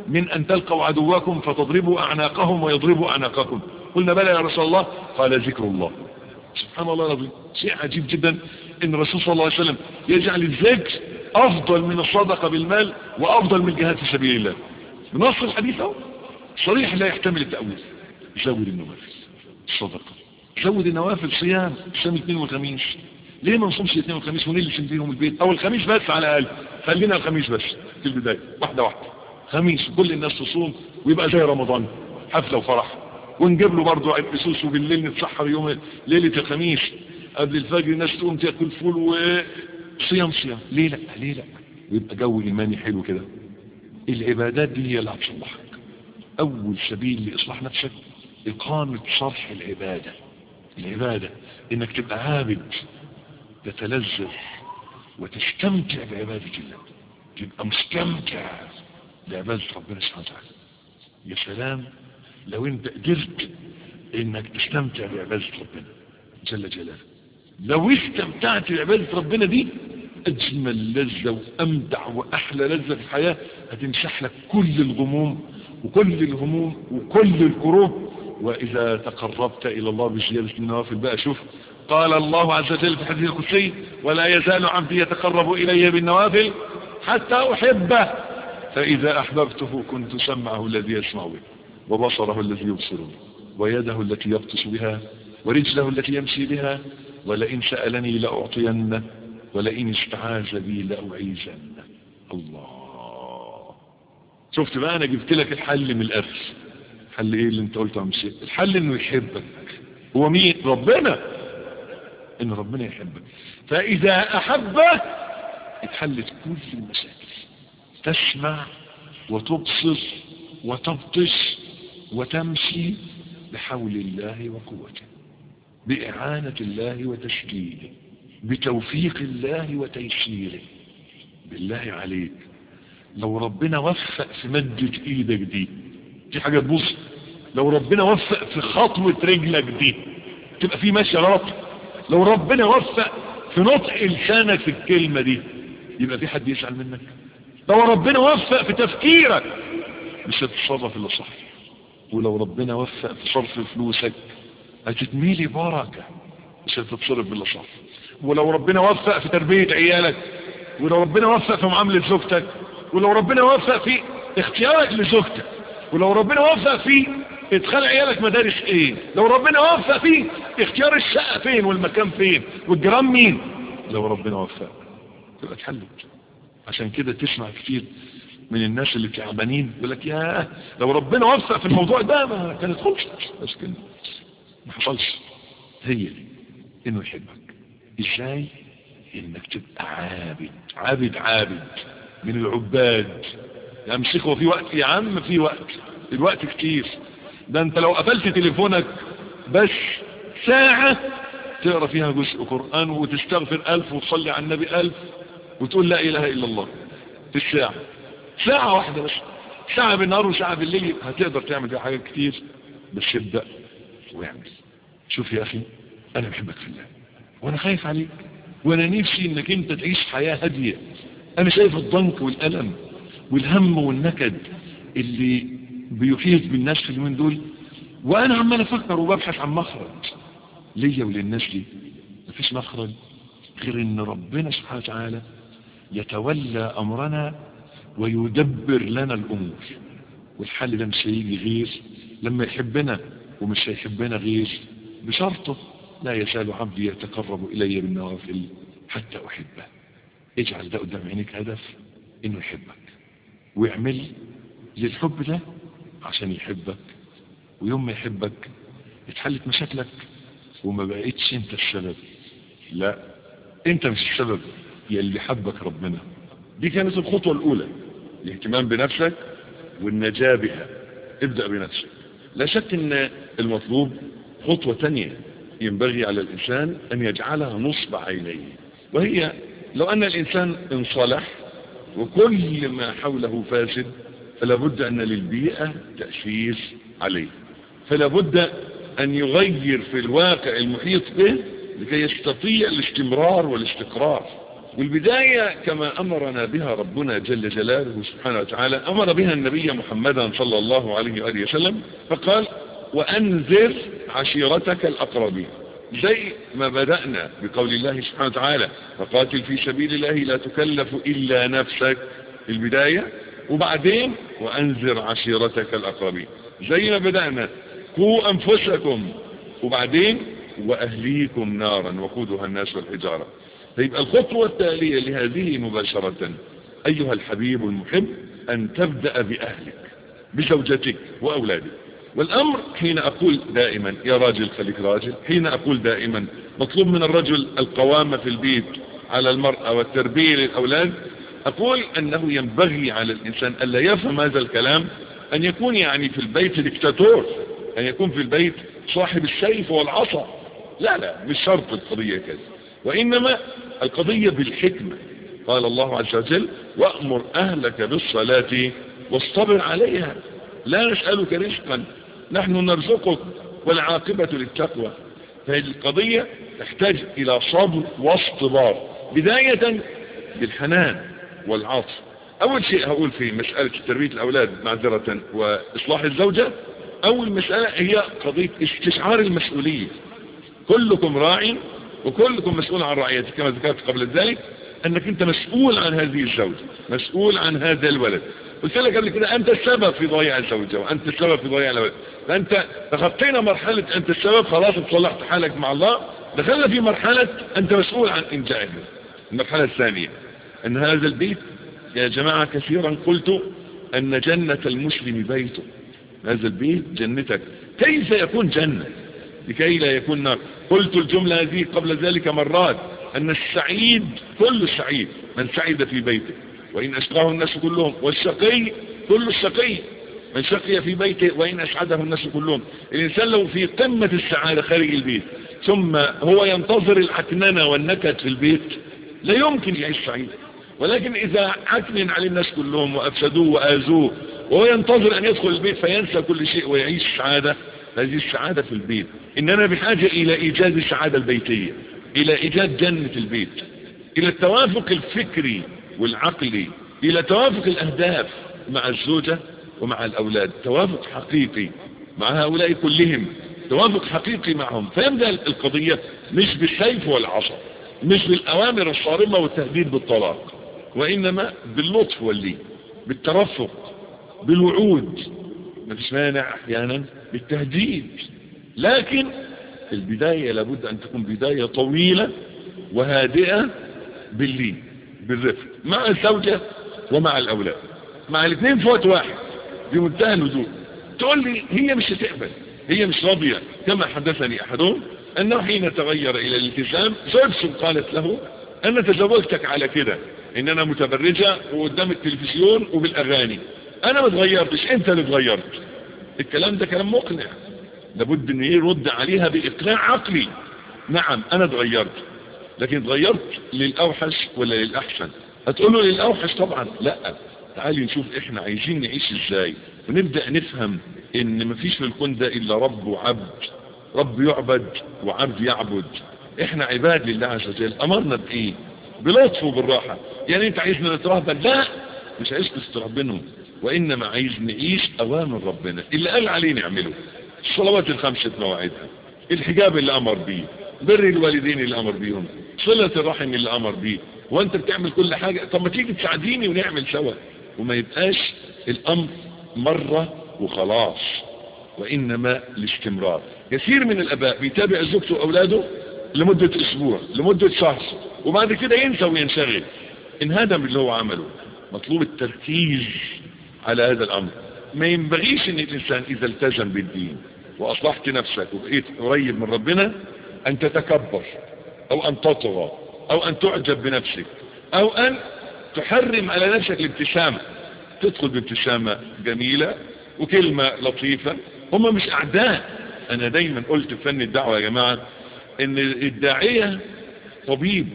من أن تلقوا عدوكم فتضربوا أعناقهم ويضربوا أعناقكم. قلنا بلى يا رسول الله. قال ذكر الله. سبحان الله العظيم، شيء عجيب جدا ان الرسول صلى الله عليه وسلم يجعل الذكر افضل من الصدقة بالمال وافضل من الجهاد في سبيل الله. بنص الحديث اهو صريح لا يحتمل التأويل. زود النوافل الصدقة، زود النوافل صيام الاثنين والخميس. ليه ما نصومش الاثنين والخميس ونلزم فيهم البيت؟ او الخميس بس على الاقل، خلينا الخميس بس في البداية، واحدة واحدة خميس كل الناس تصوم ويبقى زي رمضان حفلة وفرح. ونجيب له برضه عرقسوس وبالليل نتسحر يوم ليلة الخميس قبل الفجر الناس تقوم تاكل فول وصيام صيام. ليه لا؟ ليه لا؟ ويبقى جو ايماني حلو كده. العبادات دي هي اللي هتصلحك. اول سبيل لاصلاح نفسك اقامة صرح العبادة. العبادة انك تبقى عابد تتلذذ وتستمتع بعبادة الله، تبقى مستمتع بعبادة ربنا سبحانه وتعالى. يا سلام لو انت قدرت انك تستمتع بعبادة ربنا جل جلاله. لو استمتعت بعبادة ربنا دي اجمل لذة وامتع واحلى لذة في الحياة. هتمسح لك كل الغموم وكل الهموم وكل الكروب. واذا تقربت الى الله بزيادة النوافل بقى شوف، قال الله عز وجل في الحديث القدسي: ولا يزال عبدي يتقرب الي بالنوافل حتى احبه فاذا احببته كنت سمعه الذي يسمع به وبصره الذي يبصر به ويده التي يبطش بها ورجله التي يمشي بها ولئن سألني لأعطينه ولئن استعاذ بي لأعيذنه. الله، شفت بقى انا جبت لك الحل من الاخر. الحل ايه اللي انت قلته يا مشي؟ الحل انه يحبك. هو مين؟ ربنا. ان ربنا يحبك، فاذا احبك اتحلت كل المشاكل. تسمع وتبصر وتبطش وتمشي بحول الله وقوته، بإعانة الله وتشكيله، بتوفيق الله وتيسيره. بالله عليك لو ربنا وفق في مدة ايدك دي حاجة تبص. لو ربنا وفق في خطوة رجلك دي تبقى في ماشي غلط. لو ربنا وفق في نطق لسانك في الكلمة دي يبقى في حد يسأل منك. لو ربنا وفق في تفكيرك مش هتتصرف الا صح. ولو ربنا وفق في صرف فلوسك هتتميلي بركة مش هتتصرف الا صح. ولو ربنا وفق في تربية عيالك، ولو ربنا وفق في معاملة زوجتك، ولو ربنا وفق في اختيارك لزوجتك، ولو ربنا وفق في ادخال عيالك مدارس ايه، لو ربنا وفق في اختيار الشقة فين والمكان فين والجرام مين، لو ربنا وفق تبقى اتحلت. عشان كده تسمع كتير من الناس اللي تعبانين يقول لك يا لو ربنا وفق في الموضوع ده ما كانت خلصت. بس كده ما حصلش. هي دي انه يحبك. ازاي؟ انك تبقى عابد عابد عابد من العباد. امسكه في وقت يا عم، في وقت، الوقت كتير. ده انت لو قفلت تليفونك بس ساعة تقرأ فيها جزء قرآن وتستغفر 1000 وتصلي على النبي 1000 وتقول لا اله الا الله في الساعة، ساعة واحدة بس، ساعة بالنهار وساعة بالليل، هتقدر تعمل فيها حاجات كتير. بس ابدأ واعمل. شوف يا اخي انا بحبك في الله وانا خايف عليك وانا نفسي انك انت تعيش حياة هادية. انا شايف الضنك والألم والهم والنكد اللي بيحيط بالناس في اليومين دول، وانا عمال افكر وببحث عن مخرج ليا وللناس دي. مفيش مخرج غير ان ربنا سبحانه وتعالى يتولى امرنا ويدبر لنا الامور. والحل ده مش هيجي غير لما يحبنا، ومش هيحبنا غير بشرطه: لا يزال عبدي يتقرب الي بالنوافل حتى احبه. اجعل ده قدام عينيك هدف انه يحبك، واعمل للحب ده عشان يحبك. ويوم ما يحبك اتحلت مشاكلك وما بقيتش انت السبب. لا، انت مش السبب، يلي حبك ربنا. دي كانت الخطوة الاولى، الاهتمام بنفسك والنجاة بها. ابدأ بنفسك. لا شك ان المطلوب خطوة تانية ينبغي على الانسان ان يجعلها نصب عينيه، وهي لو ان الانسان انصلح وكل ما حوله فاسد فلا بد ان للبيئة تأثير عليه، فلا بد ان يغير في الواقع المحيط به لكي يستطيع الاستمرار والاستقرار. والبداية كما أمرنا بها ربنا جل جلاله سبحانه وتعالى أمر بها النبي محمدا صلى الله عليه وآله وسلم، فقال وأنذر عشيرتك الأقربين، زي ما بدأنا بقول الله سبحانه وتعالى فقاتل في سبيل الله لا تكلف إلا نفسك البداية، وبعدين وأنذر عشيرتك الأقربين زي ما بدأنا قوا أنفسكم، وبعدين وأهليكم نارا وقودها الناس والحجارة. فيبقى الخطوة التالية لهذه مباشرة أيها الحبيب المحب أن تبدأ بأهلك بزوجتك وأولادك. والأمر حين أقول دائما يا راجل خليك راجل، حين أقول دائما مطلوب من الرجل القوامة في البيت على المرأة والتربية للأولاد، أقول أنه ينبغي على الإنسان ألا يفهم هذا الكلام أن يكون يعني في البيت ديكتاتور، أن يكون في البيت صاحب السيف والعصا. لا مش شرط القضية كذا، وإنما القضية بالحكمة. قال الله عز وجل وأمر أهلك بالصلاة واصطبر عليها لا نسألك رزقا نحن نرزقك والعاقبة للتقوى. فهذه القضية تحتاج إلى صبر واصطبار، بداية بالحنان والعطف. أول شيء هقول في مسألة تربية الأولاد معذرة وإصلاح الزوجة، أول مسألة هي قضية استشعار المسؤولية. كلكم راع وكلكم مسؤول عن رعيته، كما ذكرت قبل ذلك أنك أنت مسؤول عن هذه الزوجة، مسؤول عن هذا الولد. قلت لك قبل كده أنت السبب في ضياع الزوجة وأنت السبب في ضياع الولد. فأنت تخطينا مرحلة أنت السبب، خلاص صلحت حالك مع الله، دخلنا في مرحلة أنت مسؤول عن إنجاحه. المرحلة الثانية أن هذا البيت يا جماعة كثيرا قلت أن جنة المسلم بيته، هذا البيت جنتك. كيف يكون جنة لكي لا يكون نار؟ قلت الجملة هذه قبل ذلك مرات أن السعيد كل السعيد من سعد في بيته وإن أشقاه الناس كلهم، والشقي كل الشقي من شقي في بيته وإن أسعده الناس كلهم. الإنسان لو في قمة السعادة خارج البيت ثم هو ينتظر العكننة والنكد في البيت لا يمكن يعيش سعيد. ولكن إذا عكنن عليه الناس كلهم وأفسدوه وآذوه وهو ينتظر أن يدخل البيت فينسى كل شيء ويعيش سعادة، هذه السعادة في البيت. إننا بحاجة إلى إيجاد السعادة البيتية، إلى إيجاد جنة البيت، إلى التوافق الفكري والعقلي، إلى توافق الأهداف مع الزوجة ومع الأولاد، توافق حقيقي مع هؤلاء كلهم، توافق حقيقي معهم. فيبدأ القضية مش بالسيف والعصا، مش بالأوامر الصارمة والتهديد بالطلاق، وإنما باللطف واللين، بالترفق، بالوعود، ما فيش مانع أحيانا بالتهديد. لكن البداية لابد أن تكون بداية طويلة وهادئة باللين بالرفق مع الزوجة ومع الأولاد، مع الاثنين في وقت واحد بمنتهى الهدوء. تقول لي هي مش هتقبل، هي مش راضية. كما حدثني أحدهم أنه حين تغير إلى الالتزام زوجته قالت له أنا تزوجتك على كده، إن أنا متبرجة وقدام التلفزيون وبالأغاني، أنا ما تغيرتش، أنت اللي تغيرت. الكلام ده كلام مقنع، لابد أن يرد عليها بإقناع عقلي. نعم أنا تغيرت، لكن تغيرت للأوحش ولا للأحسن؟ هتقوله للأوحش طبعا. لا، تعالي نشوف إحنا عايزين نعيش إزاي، ونبدأ نفهم إن مفيش في الكون ده إلا رب وعبد، رب يعبد وعبد يعبد. إحنا عباد لله عز وجل. أمرنا بإيه؟ بلطف وبالراحة. يعني أنت عايزنا نترهبن؟ لا، مش عايز تسترهبنهم، وإنما عايز نعيش أوامر ربنا اللي قال عليه نعمله. الصلوات الخمسة مواعيدها، الحجاب اللي أمر بيه، بر الوالدين اللي أمر بيهم، صلة الرحم اللي أمر بيه. وأنت بتعمل كل حاجة، طب ما تيجي تساعديني ونعمل سوا، وما يبقاش الأمر مرة وخلاص، وإنما الاستمرار. كثير من الأباء بيتابع زوجته وأولاده لمدة أسبوع، لمدة شهر، وبعد كده ينسى وينشغل، انهدم اللي هو عمله. مطلوب التركيز على هذا الأمر. ما ينبغيش ان الإنسان إذا التزم بالدين وأصلحت نفسك وبقيت قريب من ربنا أن تتكبر أو أن تطغى أو أن تعجب بنفسك أو أن تحرم على نفسك الابتسامة. تدخل بابتسامة جميلة وكلمة لطيفة. هم مش أعداء. أنا دايما قلت في فن الدعوة يا جماعة إن الداعية طبيب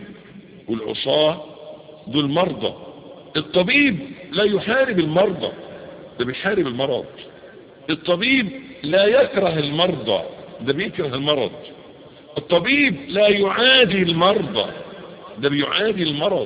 والعصاة دول مرضى. الطبيب لا يحارب المرضى، ده بيحارب المرض. الطبيب لا يكره المرضى، ده بيكره المرض. الطبيب لا يعادي المرضى، ده بيعادي المرض.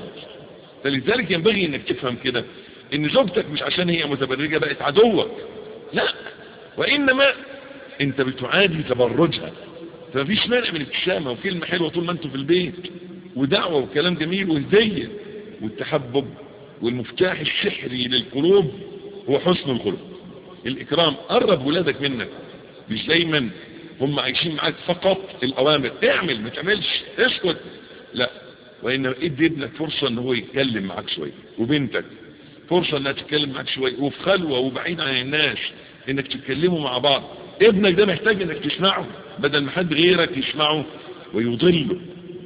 فلذلك ينبغي انك تفهم كده ان زوجتك مش عشان هي متبرجة بقت عدوك، لا، وانما انت بتعادي تبرجها. فمفيش مانع من ابتسامة وكلمة حلوة طول ما انتوا في البيت، ودعوة وكلام جميل وهدية. والتحبب والمفتاح السحري للقلوب هو حسن الخلق، الإكرام. قرب ولادك منك، مش دايما هم عايشين معاك فقط الأوامر، اعمل ما تعملش اسكت، لا، وإنما ادي ابنك فرصة ان هو يتكلم معاك شوية، وبنتك فرصة انها تتكلم معاك شوية، وفي خلوة وبعيد عن الناس انك تتكلموا مع بعض. ابنك ده محتاج انك تسمعه بدل ما حد غيرك يسمعه ويضله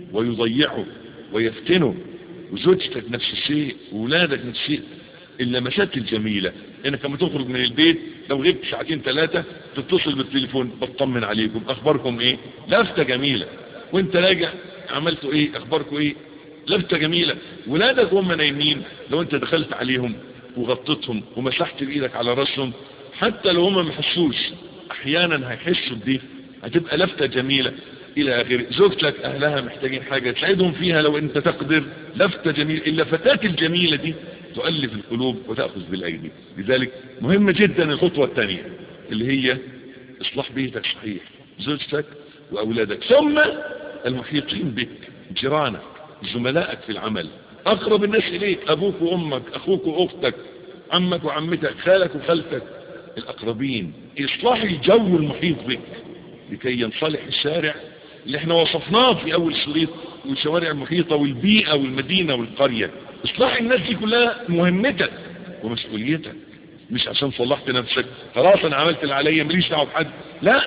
ويضيعه ويفتنه. وزوجتك نفس الشيء، وولادك نفس الشيء. اللمسات الجميلة انك لما تخرج من البيت لو غبت ساعتين 3 تتصل بالتليفون بطمن عليكم، اخباركم ايه، لفتة جميلة. وانت راجع عملتوا ايه، اخباركم ايه، لفتة جميلة. ولادك هم نايمين لو انت دخلت عليهم وغطيتهم ومسحت بايدك على راسهم، حتى لو هم ما حسوش احيانا هيحسوا بدي، هتبقى لفتة جميلة الى اخره. زوجتك اهلها محتاجين حاجة تساعدهم فيها لو انت تقدر، لفتة جميلة. اللفتات الجميلة دي تؤلف القلوب وتأخذ بالايدي. لذلك مهمة جدا الخطوة الثانية اللي هي اصلاح بيتك صحيح، زوجتك واولادك، ثم المحيطين بك، جيرانك، زملائك في العمل، اقرب الناس اليك، ابوك وامك، اخوك واختك، عمك وعمتك، خالك وخالتك، الاقربين. اصلاح الجو المحيط بك لكي ينصلح الشارع اللي احنا وصفناه في اول شريط، والشوارع المحيطة والبيئة والمدينة والقرية. اصلاح الناس دي كلها مهمتك ومسؤوليتك، مش عشان صلحت نفسك خلاص انا عملت اللي عليا ماليش دعوه بحد، لا،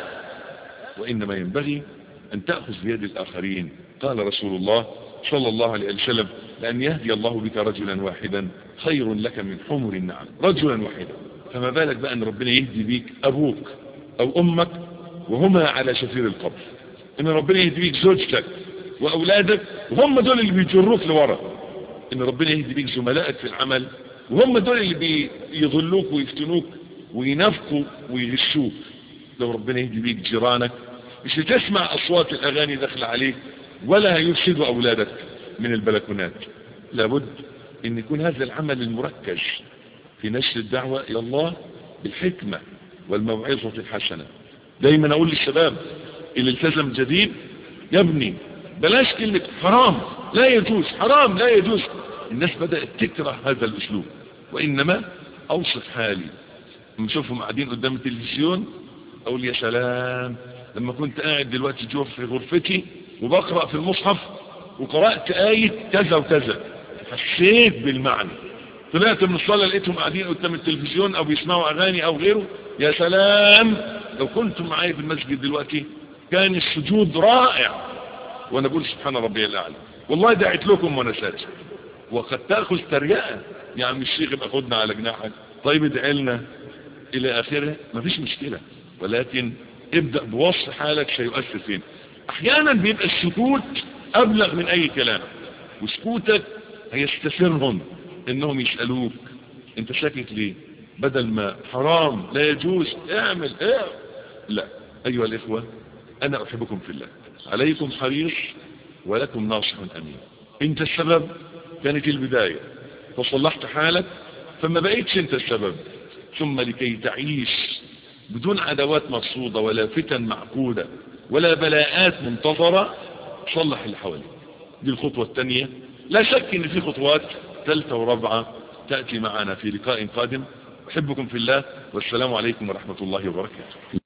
وانما ينبغي ان تأخذ بيد الاخرين. قال رسول الله صلى الله عليه وسلم: لأن يهدي الله بك رجلا واحدا خير لك من حمر النعم. رجلا واحدا، فما بالك بقى ان ربنا يهدي بيك ابوك او امك وهما على شفير القبر، ان ربنا يهدي بيك زوجتك واولادك وهم دول اللي بيجروك لورا، ان ربنا يهدي بيك زملائك في العمل وهم دول اللي بيضلوك ويفتنوك وينافقوا ويغشوك. لو ربنا يهدي بيك جيرانك مش هتسمع اصوات الاغاني داخله عليك ولا هيفسدوا اولادك من البلكونات. لابد ان يكون هذا العمل المركز في نشر الدعوة الى الله بالحكمة والموعظة الحسنة. دايما اقول للشباب اللي التزم جديد: يا ابني بلاش كلمة حرام لا يجوز، حرام لا يجوز. الناس بدأت تكره هذا الاسلوب، وانما اوصف حالي لما اشوفهم قاعدين قدام التلفزيون اقول يا سلام لما كنت قاعد دلوقتي جوه في غرفتي وبقرأ في المصحف وقرأت آية كذا وكذا، حسيت بالمعنى. طلعت من الصلاة لقيتهم قاعدين قدام التلفزيون او بيسمعوا اغاني او غيره، يا سلام لو كنتم معايا في المسجد دلوقتي كان السجود رائع. وانا بقول سبحان ربي الاعلى، والله دعيت لكم وانا ساجد. وقد تأخذ تريقة، يا عم الشيخ ابقى خدنا على جناحك، طيب ادعي لنا الى اخره، مفيش مشكلة، ولكن ابدأ بوصف حالك سيؤثر فين. احيانا بيبقى السكوت ابلغ من اي كلام، وسكوتك هيستثيرهم انهم يسألوك انت ساكت ليه، بدل ما حرام لا يجوز اعمل ايه. لا، ايها الاخوة انا احبكم في الله، عليكم حريص ولكم ناصح امين. انت السبب، كانت البداية فصلحت حالك فما بقيتش انت السبب. ثم لكي تعيش بدون عداوات مقصودة ولا فتن معقودة ولا بلاءات منتظرة، صلح اللي حواليك. دي الخطوة الثانية. لا شك ان في خطوات ثالثة ورابعة تأتي معنا في لقاء قادم. احبكم في الله، والسلام عليكم ورحمة الله وبركاته.